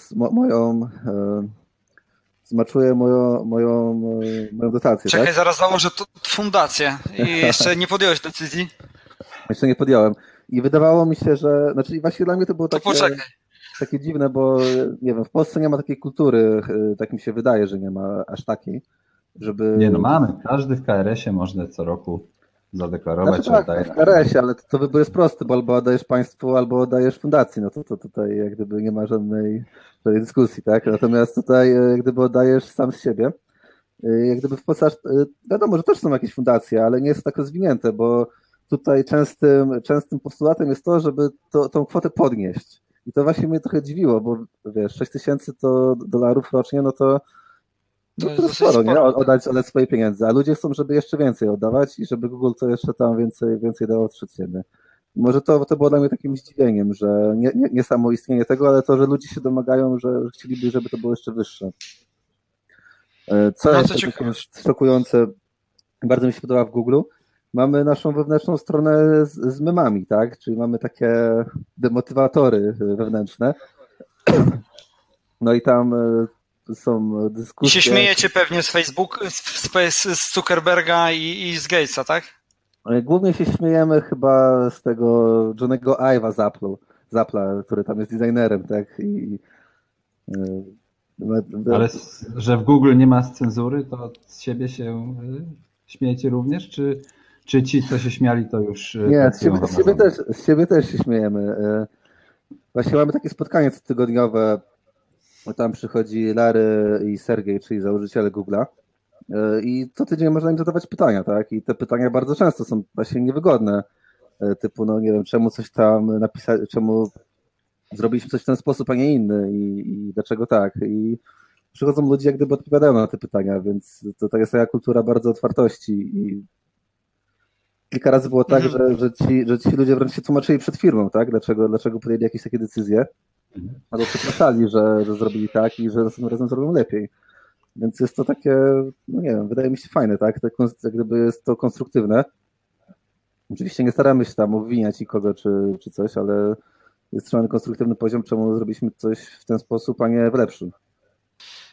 zmaczuje moją dotację. Czekaj, tak? zaraz założę fundację i jeszcze nie podjąłeś decyzji? Jeszcze nie podjąłem. I wydawało mi się, że... Znaczy właśnie dla mnie to było takie dziwne, bo nie wiem, w Polsce nie ma takiej kultury, tak mi się wydaje, że nie ma aż takiej, żeby... Nie no mamy, każdy w KRS-ie można co roku zadeklarować, znaczy, tak, w KRS-ie, ale to wybór jest prosty, bo albo oddajesz państwu, albo oddajesz fundacji, no to tutaj jak gdyby nie ma żadnej dyskusji, tak? Natomiast tutaj jak gdyby oddajesz sam z siebie. Jak gdyby w Polsce wiadomo, że też są jakieś fundacje, ale nie jest to tak rozwinięte, bo tutaj częstym postulatem jest to, żeby tą kwotę podnieść. I to właśnie mnie trochę dziwiło, bo wiesz, $6000 rocznie, no to jest sporo, nie? Oddać swoje pieniądze, a ludzie chcą, żeby jeszcze więcej oddawać i żeby Google to jeszcze tam więcej dało od siebie. Może to było dla mnie takim zdziwieniem, że nie samo istnienie tego, ale to, że ludzie się domagają, że chcieliby, żeby to było jeszcze wyższe. Co jest takie szokujące, bardzo mi się podoba w Google, mamy naszą wewnętrzną stronę z memami, tak? Czyli mamy takie demotywatory wewnętrzne. No i tam są dyskusje. I się śmiejecie pewnie z Facebook, z Zuckerberga i z Gatesa, tak? Głównie się śmiejemy chyba z tego Johnego Ive'a z Apple'a, który tam jest designerem, tak? Ale że w Google nie ma cenzury, to z siebie się śmiejecie również? Czy ci, co się śmiali, to już... Nie, z siebie też się śmiejemy. Właśnie mamy takie spotkanie cotygodniowe, tam przychodzi Larry i Sergiej, czyli założyciele Google'a. I co tydzień można im zadawać pytania, tak? I te pytania bardzo często są właśnie niewygodne. Typu, no nie wiem, czemu coś tam napisać, czemu zrobiliśmy coś w ten sposób, a nie inny i dlaczego tak. I przychodzą ludzie, jak gdyby odpowiadają na te pytania, więc to jest taka kultura bardzo otwartości i kilka razy było tak, że ci ludzie wręcz się tłumaczyli przed firmą, tak? Dlaczego podjęli jakieś takie decyzje, albo przepraszali, że zrobili tak i że następnym razem zrobią lepiej. Więc jest to takie, no nie wiem, wydaje mi się fajne, tak? Jak gdyby jest to konstruktywne. Oczywiście nie staramy się tam obwiniać nikogo czy coś, ale jest trzymany konstruktywny poziom, czemu zrobiliśmy coś w ten sposób, a nie w lepszym.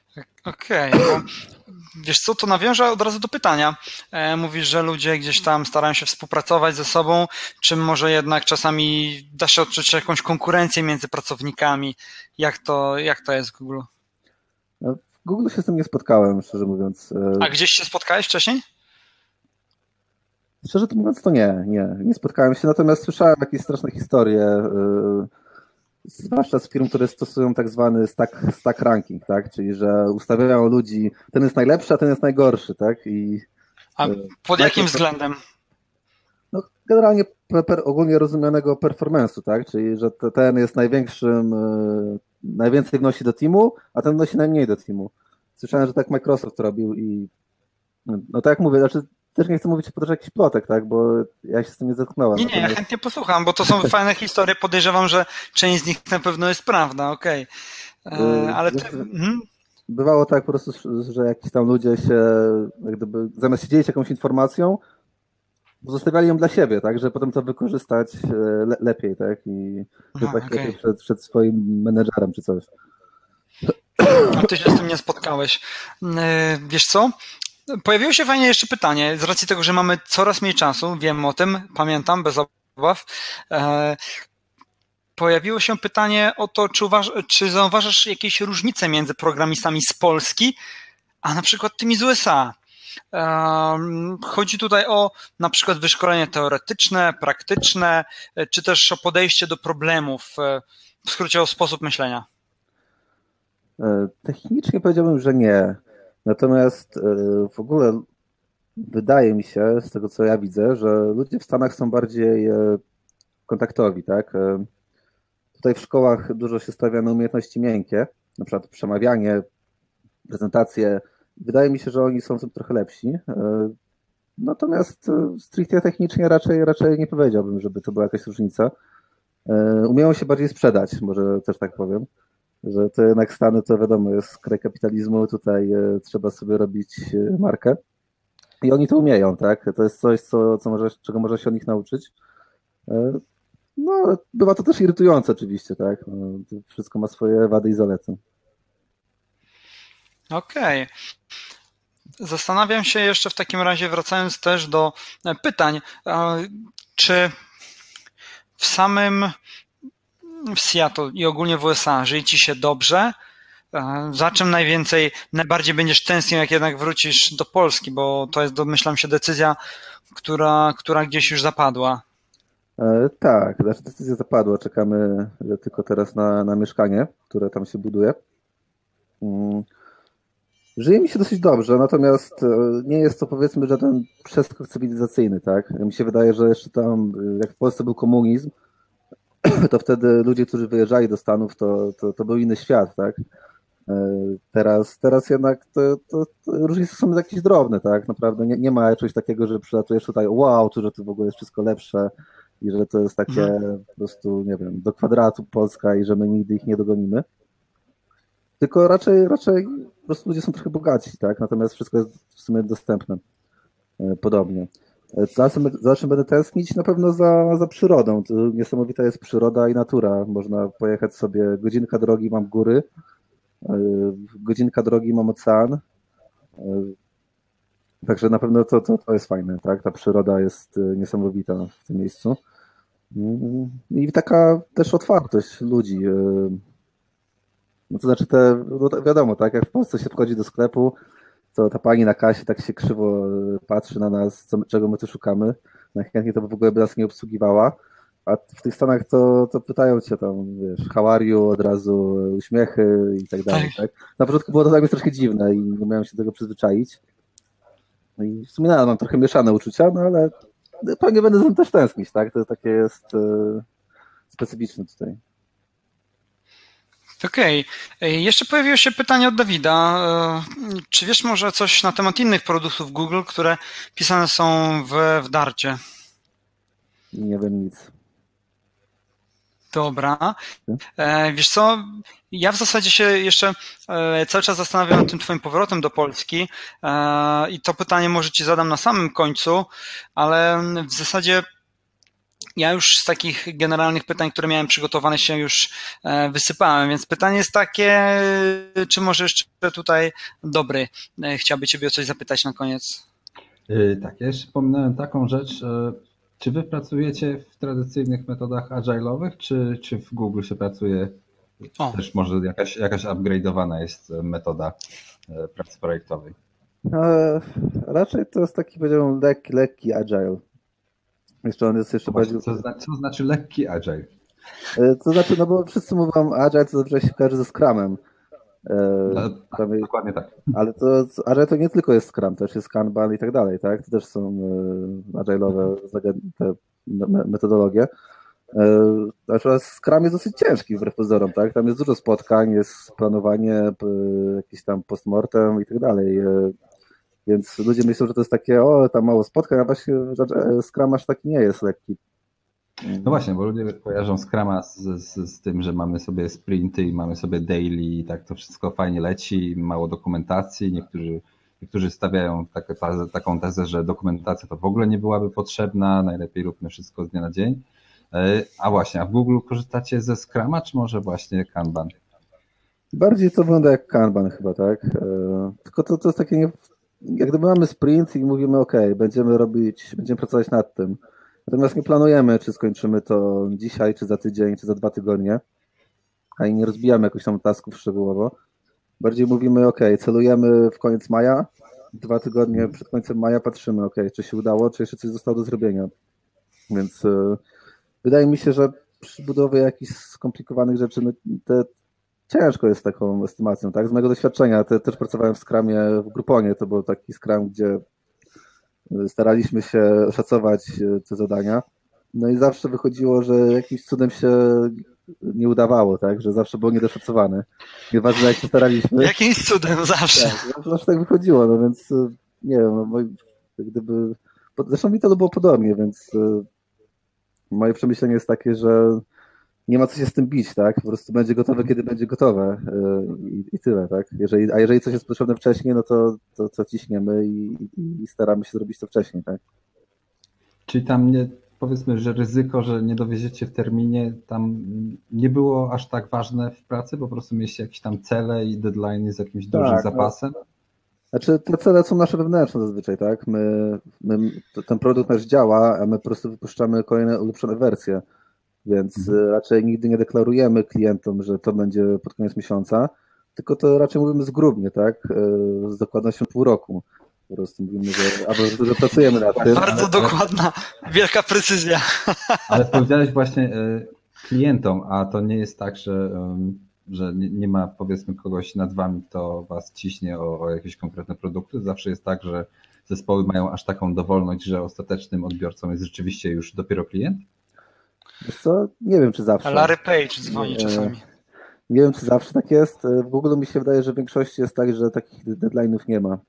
Okej, bo wiesz co, to nawiążę od razu do pytania. Mówisz, że ludzie gdzieś tam starają się współpracować ze sobą, czy może jednak czasami da się odczuć jakąś konkurencję między pracownikami? Jak to jest w Google? W Google się z tym nie spotkałem, szczerze mówiąc. A gdzieś się spotkałeś wcześniej? Szczerze to mówiąc, to nie spotkałem się, natomiast słyszałem jakieś straszne historie, zwłaszcza z firm, które stosują tak zwany stack ranking, tak? Czyli że ustawiają ludzi, ten jest najlepszy, a ten jest najgorszy, tak? A pod jakim względem? No, generalnie ogólnie rozumianego performance'u, tak? Czyli że ten jest największym, najwięcej wnosi do teamu, a ten wnosi najmniej do teamu. Słyszałem, że tak Microsoft robił i no tak jak mówię, znaczy też nie chcę mówić po jakiś plotek, tak? Bo ja się z tym nie zetknąłem. Nie, ja chętnie posłucham, bo to są fajne historie, podejrzewam, że część z nich na pewno jest prawda, okej. Ale Bywało tak po prostu, że jakiś tam ludzie się, jak gdyby, zamiast się dzielić jakąś informacją, zostawiali ją dla siebie, tak, że potem to wykorzystać lepiej, tak, i wypaść lepiej przed swoim menedżerem czy coś. A ty się z tym nie spotkałeś. Wiesz co? Pojawiło się fajnie jeszcze pytanie, z racji tego, że mamy coraz mniej czasu, wiem o tym, pamiętam, bez obaw. Pojawiło się pytanie o to, czy zauważasz jakieś różnice między programistami z Polski, a na przykład tymi z USA. Chodzi tutaj o na przykład wyszkolenie teoretyczne, praktyczne, czy też o podejście do problemów, w skrócie o sposób myślenia. Technicznie powiedziałbym, że nie. Natomiast w ogóle wydaje mi się, z tego co ja widzę, że ludzie w Stanach są bardziej kontaktowi, tak? Tutaj w szkołach dużo się stawia na umiejętności miękkie, na przykład przemawianie, prezentacje. Wydaje mi się, że oni są w tym trochę lepsi. Natomiast stricte technicznie raczej nie powiedziałbym, żeby to była jakaś różnica. Umieją się bardziej sprzedać, może też tak powiem, że to jednak Stany to wiadomo jest kraj kapitalizmu, tutaj trzeba sobie robić markę i oni to umieją, tak? To jest coś, czego można się od nich nauczyć. No, bywa to też irytujące oczywiście, tak? To wszystko ma swoje wady i zalety. Okej. Zastanawiam się jeszcze w takim razie, wracając też do pytań, czy w Seattle i ogólnie w USA żyje ci się dobrze? Za czym najbardziej będziesz tęsknił, jak jednak wrócisz do Polski, bo to jest, domyślam się, decyzja, która gdzieś już zapadła. Tak, decyzja zapadła. Czekamy tylko teraz na mieszkanie, które tam się buduje. Żyje mi się dosyć dobrze, natomiast nie jest to, powiedzmy, żaden przeskok cywilizacyjny, tak? Mi się wydaje, że jeszcze tam, jak w Polsce był komunizm, to wtedy ludzie, którzy wyjeżdżali do Stanów, to był inny świat, tak? Teraz jednak to różnice są jakieś drobne, tak? Naprawdę nie ma czegoś takiego, że przylatujesz tutaj, wow, że to w ogóle jest wszystko lepsze i że to jest takie po prostu, nie wiem, do kwadratu Polska i że my nigdy ich nie dogonimy. Tylko raczej po prostu ludzie są trochę bogaci, tak? Natomiast wszystko jest w sumie dostępne podobnie. Za czym będę tęsknić? Na pewno za przyrodą. To niesamowita jest przyroda i natura. Można pojechać sobie, godzinka drogi mam góry, godzinka drogi mam ocean. Także na pewno to jest fajne, tak? Ta przyroda jest niesamowita w tym miejscu. I taka też otwartość ludzi. No to znaczy wiadomo, tak? Jak w Polsce się wchodzi do sklepu, to ta pani na kasie tak się krzywo patrzy na nas, czego my tu szukamy. Najchętniej to w ogóle by nas nie obsługiwała. A w tych Stanach to pytają cię tam, wiesz, how are you, od razu uśmiechy i tak dalej, tak? Na początku było to dla mnie troszkę dziwne i nie miałem się do tego przyzwyczaić. No i w sumie mam trochę mieszane uczucia, no ale pewnie będę za tym też tęsknić, tak? To takie jest specyficzne tutaj. Okej. Jeszcze pojawiło się pytanie od Dawida. Czy wiesz może coś na temat innych produktów Google, które pisane są w Darcie? Nie wiem nic. Dobra. Wiesz co, ja w zasadzie się jeszcze cały czas zastanawiam nad tym twoim powrotem do Polski i to pytanie może ci zadam na samym końcu, ale w zasadzie ja już z takich generalnych pytań, które miałem przygotowane, się już wysypałem, więc pytanie jest takie, czy może jeszcze tutaj Dobry chciałby Ciebie o coś zapytać na koniec? Tak, ja jeszcze wspominałem taką rzecz, czy wy pracujecie w tradycyjnych metodach agile'owych, czy w Google się pracuje też może jakaś upgrade'owana jest metoda pracy projektowej? Raczej to jest taki, powiedziałbym, lekki agile. Jeszcze on jest jeszcze bardziej... Co znaczy lekki agile? To znaczy, no bo wszyscy mówią agile, to zawsze się kojarzy ze Scrumem. Dokładnie tak. Ale agile to nie tylko jest Scrum, też jest Kanban i tak dalej, tak? To też są agile'owe te metodologie. Natomiast Scrum jest dosyć ciężki wbrew pozorom, tak? Tam jest dużo spotkań, jest planowanie, jakiś tam postmortem i tak dalej. Więc ludzie myślą, że to jest takie, tam mało spotkań, a właśnie Scrum aż taki nie jest lekki. No właśnie, bo ludzie kojarzą Scruma z tym, że mamy sobie sprinty i mamy sobie daily i tak to wszystko fajnie leci, mało dokumentacji. Niektórzy stawiają taką tezę, że dokumentacja to w ogóle nie byłaby potrzebna, najlepiej róbmy wszystko z dnia na dzień. A właśnie, a w Google korzystacie ze Scruma, czy może właśnie Kanban? Bardziej to wygląda jak Kanban chyba, tak? Tylko to jest takie, jak gdyby mamy sprint i mówimy, będziemy pracować nad tym. Natomiast nie planujemy, czy skończymy to dzisiaj, czy za tydzień, czy za 2 tygodnie, a i nie rozbijamy jakoś tam tasków szczegółowo. Bardziej mówimy, celujemy w koniec maja, 2 tygodnie przed końcem maja patrzymy, czy się udało, czy jeszcze coś zostało do zrobienia. Więc wydaje mi się, że przy budowie jakichś skomplikowanych rzeczy ciężko jest taką estymacją, tak? Z mojego doświadczenia, też pracowałem w Scrumie w Grouponie, to był taki Scrum, gdzie staraliśmy się szacować te zadania, no i zawsze wychodziło, że jakimś cudem się nie udawało, tak? Że zawsze było niedoszacowane. Nieważne jak się staraliśmy. Jakimś cudem zawsze. Tak, zawsze tak wychodziło, no więc nie wiem, zresztą mi to było podobnie, więc moje przemyślenie jest takie, że nie ma co się z tym bić, tak? Po prostu będzie gotowe, kiedy będzie gotowe i tyle, tak? Jeżeli coś jest potrzebne wcześniej, no to ciśniemy i staramy się zrobić to wcześniej, tak? Czyli tam powiedzmy, że ryzyko, że nie dowieziecie w terminie, tam nie było aż tak ważne w pracy, po prostu mieliście jakieś tam cele i deadline z jakimś dużym zapasem? No. Znaczy te cele są nasze wewnętrzne zazwyczaj, tak? Ten produkt nasz działa, a my po prostu wypuszczamy kolejne ulepszone wersje. Więc raczej nigdy nie deklarujemy klientom, że to będzie pod koniec miesiąca, tylko to raczej mówimy zgrubnie, tak? Z dokładnością pół roku. Po prostu mówimy, że pracujemy nad tym. Bardzo dokładna, wielka precyzja. Ale powiedziałeś właśnie klientom, a to nie jest tak, że nie ma powiedzmy kogoś nad wami, kto was ciśnie o jakieś konkretne produkty. Zawsze jest tak, że zespoły mają aż taką dowolność, że ostatecznym odbiorcą jest rzeczywiście już dopiero klient? Wiesz co? Nie wiem, czy zawsze. A Larry Page dzwoni czasami. Nie wiem, czy zawsze tak jest. W Google mi się wydaje, że w większości jest tak, że takich deadline'ów nie ma.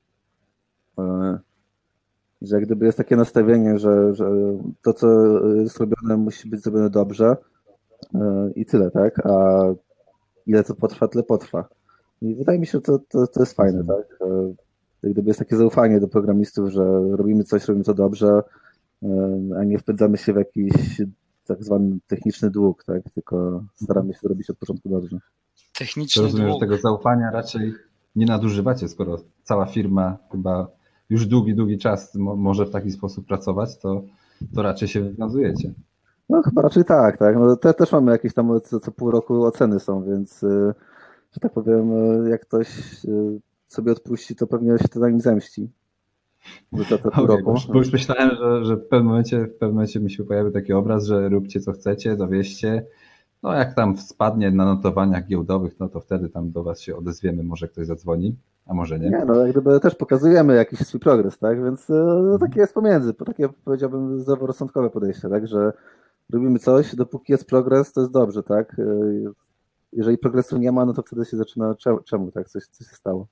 Że jak gdyby jest takie nastawienie, że to, co jest robione, musi być zrobione dobrze i tyle, tak? A ile to potrwa, tyle potrwa. I wydaje mi się, że to jest fajne, tak? Jak gdyby jest takie zaufanie do programistów, że robimy to dobrze, a nie wpędzamy się w jakiś tak zwany techniczny dług, tak? Tylko staramy się zrobić od początku dobrze. Techniczny rozumiem, dług. że tego zaufania raczej nie nadużywacie, skoro cała firma chyba już długi czas może w taki sposób pracować, to raczej się wywiązujecie. No chyba raczej tak. No, też mamy jakieś tam co pół roku oceny są, więc że tak powiem, jak ktoś sobie odpuści, to pewnie się to za nim zemści. Za to pół roku. Bo już myślałem, że w pewnym momencie mi się pojawi taki obraz, że róbcie co chcecie, dowieście. No jak tam spadnie na notowaniach giełdowych, no to wtedy tam do was się odezwiemy, może ktoś zadzwoni, a może nie. Nie, no jak gdyby też pokazujemy jakiś swój progres, tak? Więc takie jest pomiędzy, takie powiedziałbym zdroworozsądkowe podejście, tak? Że robimy coś, dopóki jest progres, to jest dobrze, tak? Jeżeli progresu nie ma, no to wtedy się zaczyna, czemu tak? Coś się stało.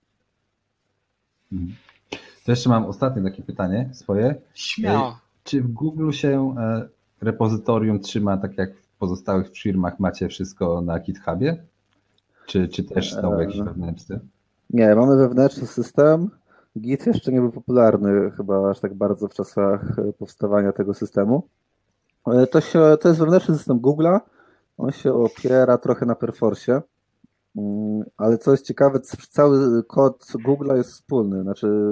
To jeszcze mam ostatnie takie pytanie swoje. Śmiało. Czy w Google się repozytorium trzyma tak jak w pozostałych firmach, macie wszystko na GitHubie? Czy też znowu jakiś wewnętrzny? Nie, mamy wewnętrzny system. Git jeszcze nie był popularny chyba aż tak bardzo w czasach powstawania tego systemu. To jest wewnętrzny system Google'a. On się opiera trochę na Perforce, ale co jest ciekawe, cały kod Google'a jest wspólny.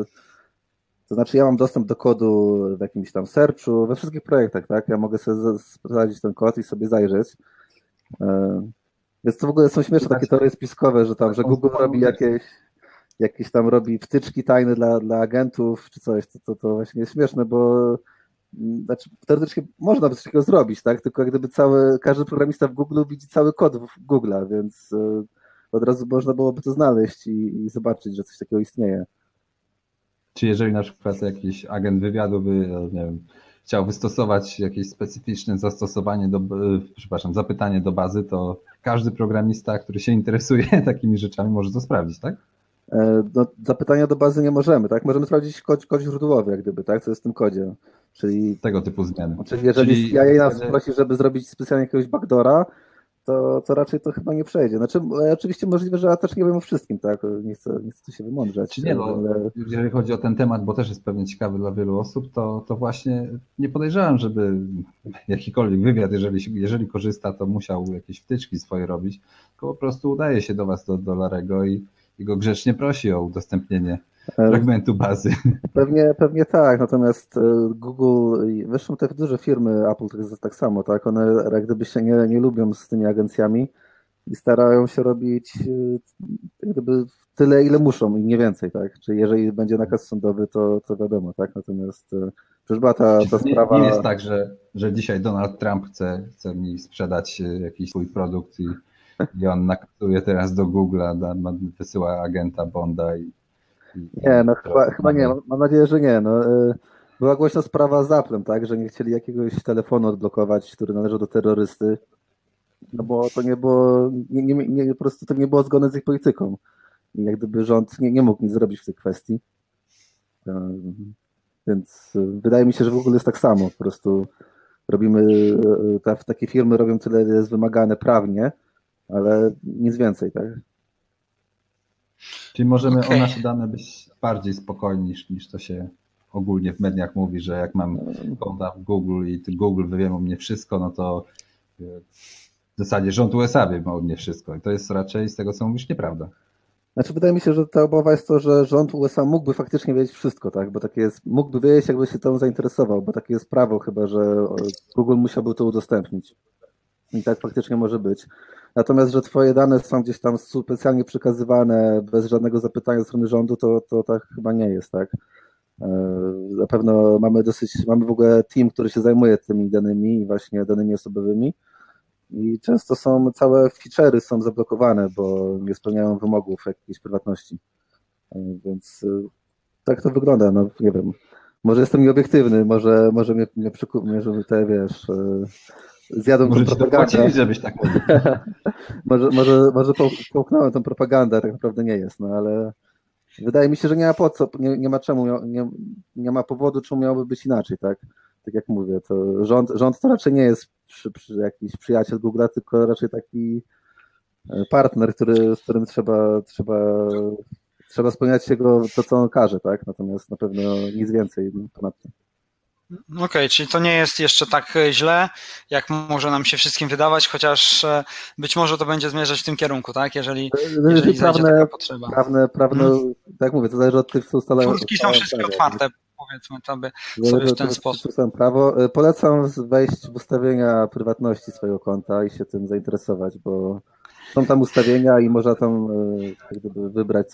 To znaczy ja mam dostęp do kodu w jakimś tam searchu, we wszystkich projektach, tak? Ja mogę sobie sprawdzić ten kod i sobie zajrzeć. Więc to w ogóle są śmieszne takie teorie spiskowe, że Google robi jakieś tam robi wtyczki tajne dla agentów czy coś. To właśnie jest śmieszne, bo znaczy, teoretycznie można by coś takiego zrobić, tak? Tylko jak gdyby każdy programista w Google widzi cały kod w Google'a, więc od razu można byłoby to znaleźć i zobaczyć, że coś takiego istnieje. Czy jeżeli na przykład jakiś agent wywiadu by, nie wiem, chciał wystosować jakieś specyficzne zastosowanie zapytanie do bazy, to każdy programista, który się interesuje takimi rzeczami, może to sprawdzić, tak? No, zapytania do bazy nie możemy, tak? Możemy sprawdzić kod źródłowy, jak gdyby, tak? Co jest w tym kodzie. Czyli tego typu zmiany. Czyli jeżeli CIA nas prosi, żeby zrobić specjalnie jakiegoś backdoora, to raczej to chyba nie przejdzie. Znaczy, oczywiście możliwe, że ja też nie wiem o wszystkim, tak? Nie chcę tu się wymądrzeć. Nie, ale jeżeli chodzi o ten temat, bo też jest pewnie ciekawy dla wielu osób, to właśnie nie podejrzewam, żeby jakikolwiek wywiad, jeżeli korzysta, to musiał jakieś wtyczki swoje robić, tylko po prostu udaje się do was, do Larego i go grzecznie prosi o udostępnienie fragmentu bazy. Pewnie tak, natomiast Google, zresztą te duże firmy, Apple to jest tak samo, tak? One jak gdyby się nie lubią z tymi agencjami i starają się robić jak gdyby tyle, ile muszą i nie więcej, tak? Czyli jeżeli będzie nakaz sądowy, to wiadomo, tak? Natomiast przecież była ta sprawa... Nie jest tak, że dzisiaj Donald Trump chce mi sprzedać jakiś swój produkt i on nakazuje teraz do Google'a, wysyła agenta Bonda Nie, no chyba nie, mam nadzieję, że nie. No, była głośna sprawa z Applem, tak, że nie chcieli jakiegoś telefonu odblokować, który należał do terrorysty, no bo to nie było, po prostu to nie było zgodne z ich polityką. I jak gdyby rząd nie mógł nic zrobić w tej kwestii. Więc wydaje mi się, że w ogóle jest tak samo. Po prostu takie firmy robią tyle, ile jest wymagane prawnie, ale nic więcej, tak? Czyli możemy o nasze dane być bardziej spokojni niż to się ogólnie w mediach mówi, że jak mam konta w Google i Google wie o mnie wszystko, no to w zasadzie rząd USA wie o mnie wszystko. I to jest raczej z tego, co mówisz, nieprawda. Znaczy wydaje mi się, że ta obawa jest to, że rząd USA mógłby faktycznie wiedzieć wszystko, tak? Bo takie jest, mógłby wiedzieć, jakby się tym zainteresował, bo takie jest prawo chyba, że Google musiałby to udostępnić. I tak faktycznie może być. Natomiast, że twoje dane są gdzieś tam specjalnie przekazywane bez żadnego zapytania ze strony rządu, to tak chyba nie jest, tak? Na pewno mamy w ogóle team, który się zajmuje tymi danymi i właśnie danymi osobowymi i często całe feature'y są zablokowane, bo nie spełniają wymogów jakiejś prywatności. Więc tak to wygląda, no nie wiem. Może jestem nieobiektywny, może mnie przykupię, żeby te, wiesz, zjadą tą propagandę. Żebyś tak mówił. może połknąłem tą propagandę, tak naprawdę nie jest, no ale wydaje mi się, że nie ma po co, nie ma czemu, nie ma powodu, czemu miałoby być inaczej, tak? Tak jak mówię, to rząd to raczej nie jest jakiś przyjaciel Google'a, tylko raczej taki partner, z którym trzeba spełniać to, co on każe, tak? Natomiast na pewno nic więcej ponadto. Okej, czyli to nie jest jeszcze tak źle, jak może nam się wszystkim wydawać, chociaż być może to będzie zmierzać w tym kierunku, tak? Jeżeli zajdzie taka potrzeba. Prawne, tak mówię, to zależy od tych, co ustalają. Furtki są wszystkie otwarte, powiedzmy, to by sobie w ten sposób. Prawo. Polecam wejść w ustawienia prywatności swojego konta i się tym zainteresować, bo są tam ustawienia i można tam jak gdyby wybrać,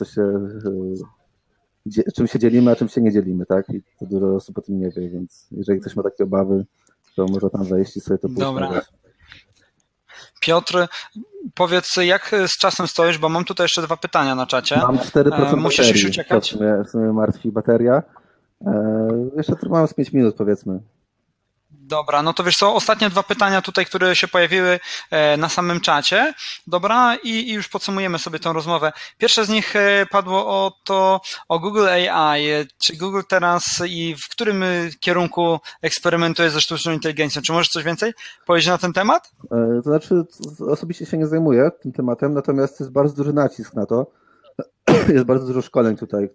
czym się dzielimy, a czym się nie dzielimy, tak? I to dużo osób o tym nie wie, więc jeżeli ktoś ma takie obawy, to może tam wejść i sobie to Dobra. Piotr, powiedz, jak z czasem stoisz, bo mam tutaj jeszcze 2 pytania na czacie. Mam 4% musisz już uciekać. W sumie martwi bateria. Jeszcze mam z 5 minut, powiedzmy. Dobra, no to wiesz co, ostatnie 2 pytania tutaj, które się pojawiły na samym czacie, dobra, i już podsumujemy sobie tę rozmowę. Pierwsze z nich padło o Google AI. Czy Google teraz i w którym kierunku eksperymentuje ze sztuczną inteligencją? Czy możesz coś więcej powiedzieć na ten temat? To znaczy, osobiście się nie zajmuję tym tematem, natomiast jest bardzo duży nacisk na to. Jest bardzo dużo szkoleń tutaj,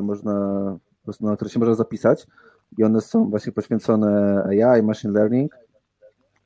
na które się można zapisać. I one są właśnie poświęcone AI, machine learning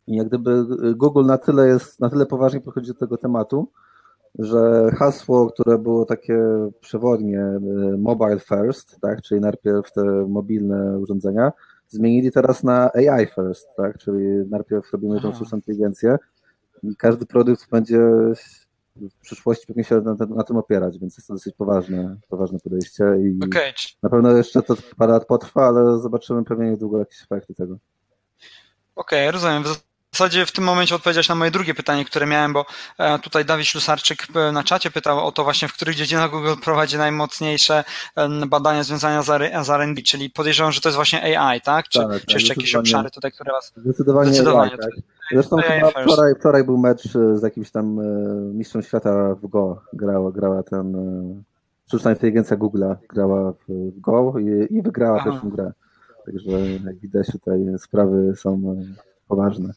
I jak gdyby Google na tyle poważnie podchodzi do tego tematu, że hasło, które było takie przewodnie mobile first, tak, czyli najpierw te mobilne urządzenia, zmienili teraz na AI first, tak, czyli najpierw robimy tą sztuczną inteligencję i każdy produkt będzie w przyszłości pewnie się na tym opierać, więc jest to dosyć poważne podejście i na pewno jeszcze to parę lat potrwa, ale zobaczymy pewnie niedługo jakieś efekty tego. Okej, rozumiem. W zasadzie w tym momencie odpowiedziałeś na moje drugie pytanie, które miałem, bo tutaj Dawid Ślusarczyk na czacie pytał o to właśnie, w których dziedzinach Google prowadzi najmocniejsze badania związane z R&D, czyli podejrzewam, że to jest właśnie AI, tak? Czy jeszcze jakieś obszary tutaj, które was... Zdecydowanie AI, tak. Zresztą chyba wczoraj był mecz z jakimś tam mistrzem świata w Go. Grała ten sztuczna inteligencja Google'a, grała w Go i wygrała też tę grę. Także jak widać tutaj sprawy są poważne.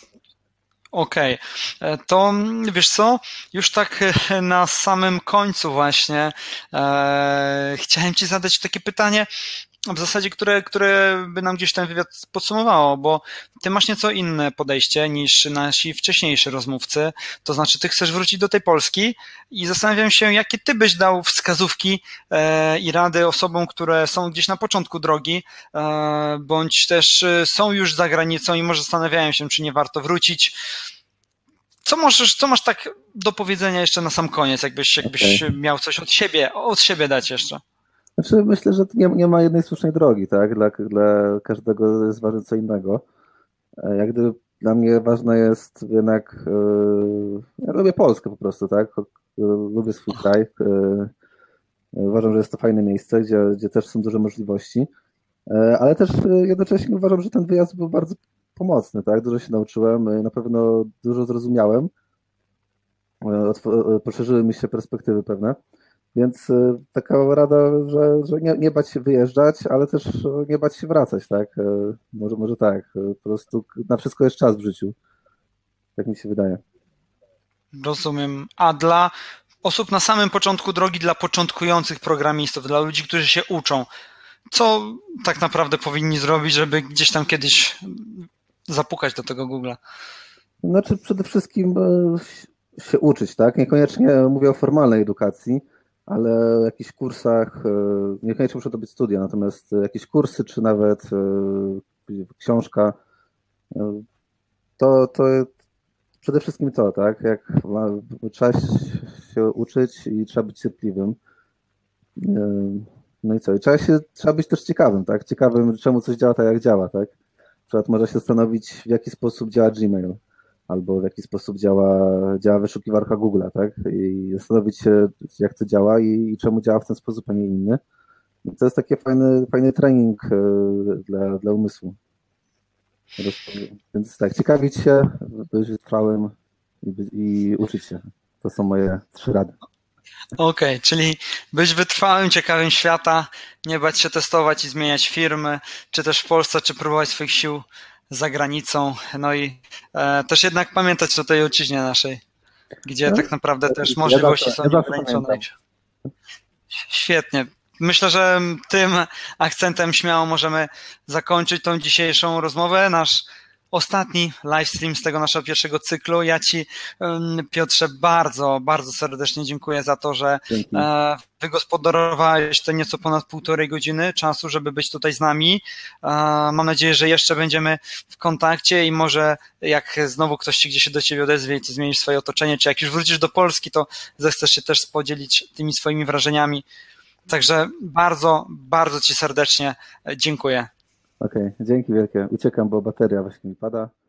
Okej, to wiesz co, już tak na samym końcu właśnie chciałem ci zadać takie pytanie, w zasadzie, które by nam gdzieś ten wywiad podsumowało, bo ty masz nieco inne podejście niż nasi wcześniejsi rozmówcy, to znaczy ty chcesz wrócić do tej Polski i zastanawiam się, jakie ty byś dał wskazówki i rady osobom, które są gdzieś na początku drogi, bądź też są już za granicą i może zastanawiają się, czy nie warto wrócić. Co masz tak do powiedzenia jeszcze na sam koniec, jakbyś miał coś od siebie dać jeszcze? Znaczy, myślę, że nie ma jednej słusznej drogi, tak? Dla każdego jest ważne co innego. Jak gdyby dla mnie ważne jest jednak, ja lubię Polskę po prostu, tak? Lubię swój kraj. Uważam, że jest to fajne miejsce, gdzie też są duże możliwości, ale też jednocześnie uważam, że ten wyjazd był bardzo pomocny, tak? Dużo się nauczyłem, na pewno dużo zrozumiałem. Poszerzyły mi się perspektywy pewne. Więc taka rada, że nie bać się wyjeżdżać, ale też nie bać się wracać, tak? Może tak. Po prostu na wszystko jest czas w życiu. Tak mi się wydaje. Rozumiem. A dla osób na samym początku drogi, dla początkujących programistów, dla ludzi, którzy się uczą, co tak naprawdę powinni zrobić, żeby gdzieś tam kiedyś zapukać do tego Google'a? Znaczy przede wszystkim się uczyć, tak? Niekoniecznie mówię o formalnej edukacji, ale w jakichś kursach, niekoniecznie muszą to być studia, natomiast jakieś kursy, czy nawet książka, to przede wszystkim to, tak? Trzeba się uczyć i trzeba być cierpliwym. No i co? I trzeba być też ciekawym, tak? Ciekawym, czemu coś działa tak, jak działa, tak? Na przykład można się zastanowić, w jaki sposób działa Gmail, albo w jaki sposób działa wyszukiwarka Google'a, tak? I zastanowić się, jak to działa i czemu działa w ten sposób, a nie inny. I to jest taki fajny trening dla umysłu. Więc tak, ciekawić się, być wytrwałym i uczyć się. To są moje 3 rady. Okej, czyli być wytrwałym, ciekawym świata, nie bać się testować i zmieniać firmy, czy też w Polsce, czy próbować swoich sił za granicą, no i też jednak pamiętać o tej ojczyźnie naszej, gdzie tak naprawdę też możliwości są nieograniczone. Świetnie. Myślę, że tym akcentem śmiało możemy zakończyć tą dzisiejszą rozmowę, nasz ostatni livestream z tego naszego pierwszego cyklu. Ja ci, Piotrze, bardzo, bardzo serdecznie dziękuję za to, że wygospodarowałeś te nieco ponad 1,5 godziny czasu, żeby być tutaj z nami. Mam nadzieję, że jeszcze będziemy w kontakcie i może jak znowu ktoś gdzieś do ciebie odezwie i ty zmienisz swoje otoczenie, czy jak już wrócisz do Polski, to zechcesz się też podzielić tymi swoimi wrażeniami. Także bardzo, bardzo ci serdecznie dziękuję. Okej, dzięki wielkie. Uciekam, bo bateria właśnie mi pada.